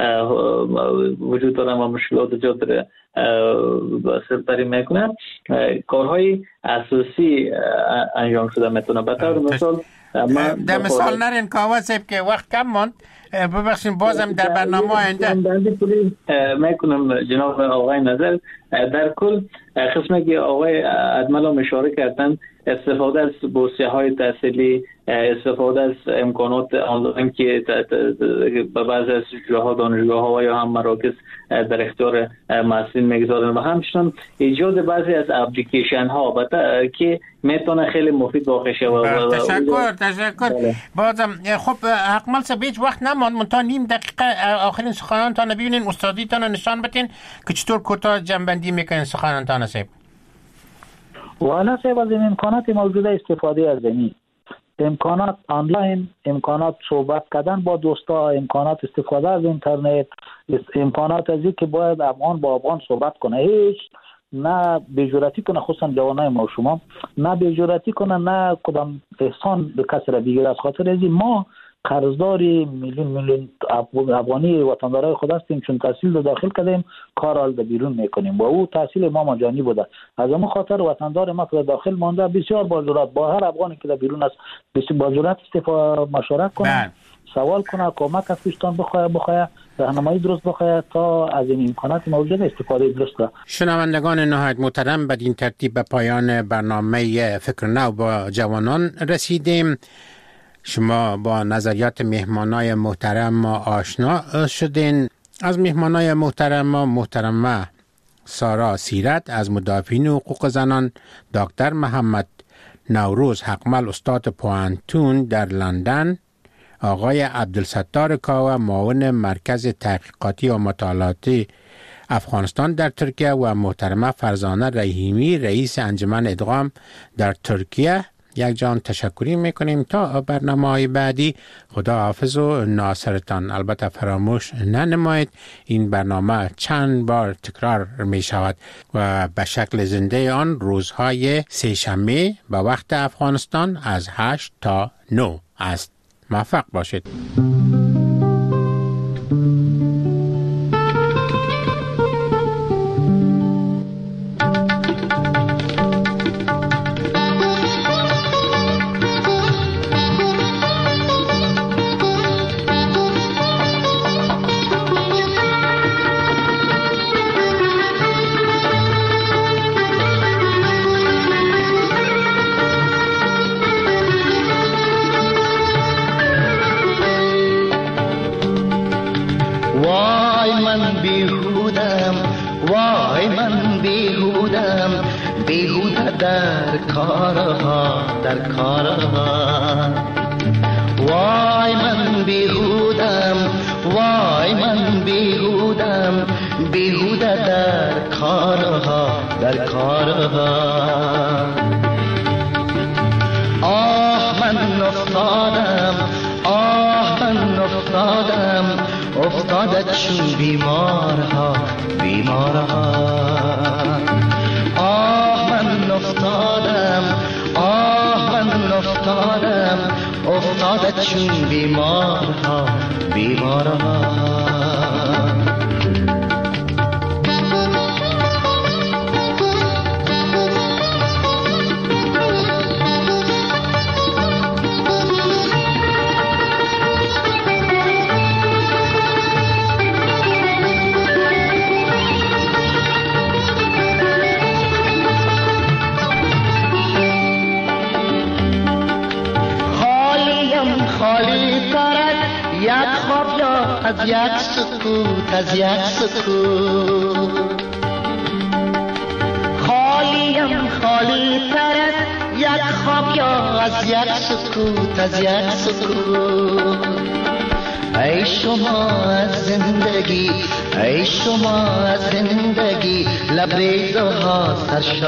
وجود دارن و مشکلات زیاد سرپری میکنن، کارهای اساسی انجام شده میتونه. به طور مثال در مثال نرین کاوه صاحب که وقت کم ماند، ببخشید بازم در برنامه آینده میکنم جناب آقای نظر. در کل قسمی که آقای ادمل هم اشاره کردن، استفاده از بورسیه های تحصیلی، استفاده از امکانات آنلاین که به بعضی از جاها دانشگاه ها و یا هم مراکز در اختیار محصلین میگذارن و همچنین ایجاد بعضی از اپلیکیشن ها که میتونه خیلی مفید واقع شود. تشکر. بازم خب اکمل صاحب هیچ وقت نماند، منتها نیم دقیقه آخرین سخنانتان ببینین، استادیتان نشان بدین که چطور کوتاه جنبندی میکنین سخنانتان صاحب. والا صاحب از این امکانات موجوده استفاده از این امکانات آنلاین، امکانات صحبت کردن با دوستا، امکانات استفاده از اینترنت، امکانات از که باید افغان با افغان صحبت کنه، هیچ نه بیجورتی کنه، خصوصا جوانای ما و شما نه بیجورتی کنه، نه کدام احسان به کسی را بگیره. از خاطر از ما قرضدار میلیون افغانی وطندارای خود هستیم، چون تحصیل رو داخل کردیم، کار حال بیرون میکنیم و او تحصیل ما مجانی بوده. از اون خاطر وطندار ما که داخل مانده بسیار با جرأت با هر افغانی که بیرون است بسیار با جرأت مشورت کنه، سوال کنه، کمک از پیشتان بخواه راهنمایی درست بخواه تا از این امکانات موجود استفاده درست کنه. شنوندگان نهایت محترم، بدین ترتیب به پایان برنامه فکر نو با جوانان رسیدیم. شما با نظریات مهمانای محترم ما آشنا شدین. از مهمانای محترم ما محترمه سارا سیرت از مدافعین حقوق زنان، دکتر محمد نوروز حقمل استاد پوانتون در لندن، آقای عبدالستار کاوه معاون مرکز تحقیقاتی و مطالعاتی افغانستان در ترکیه و محترمه فرزانه رحیمی رئیس انجمن ادغام در ترکیه یک جان تشکری میکنیم. تا برنامه‌های بعدی خدا حافظ و ناصرتان. البته فراموش ننمایید این برنامه چند بار تکرار می شود و به شکل زنده آن روزهای سه شنبه به وقت افغانستان از 8 تا 9 است. موفق باشید. در کارها وای من بیهودم، وای من بیهودم، بیهوده در کارها آه من افتادم، آه من افتادم، افتاده چون بیمارها آه من افتادم، آه من افتادم، افتاده چون بیمارها از یک سکوت خالیم خالی تر از یک خواب یا از یک سکوت ای شما از زندگی، ای شما از زندگی، لبریزها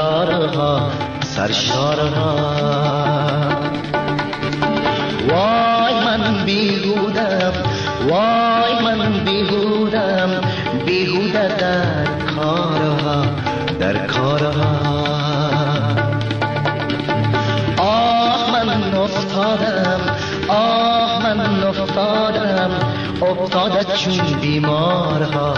سرشارها وای من بیهودم، وای من بیهودم، بیهوده در کارها آه من افتادم، آه من افتادم، افتاده چون بیمارها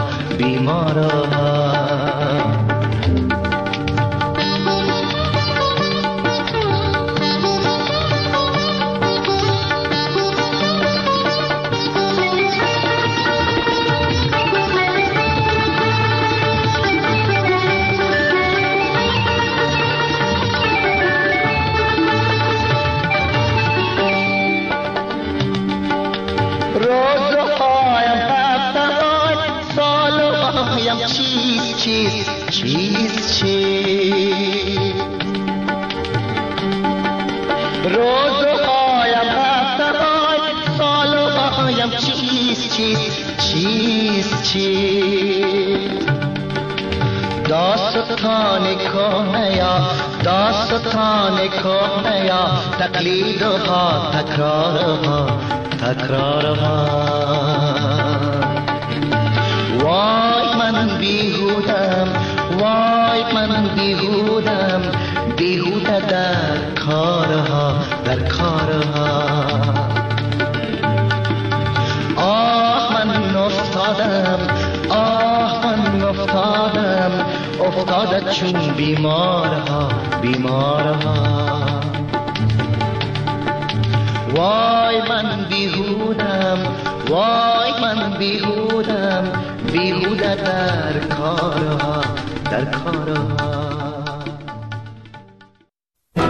روزهایم هفته‌های سالهایم چیست داستان کنه یا داستان کهنه یا تقلیدها تکرارها وای من بیهودم بیهوده در کارها آه من افتادم چون بیمارها وای من بیهودم بیهوده در کارها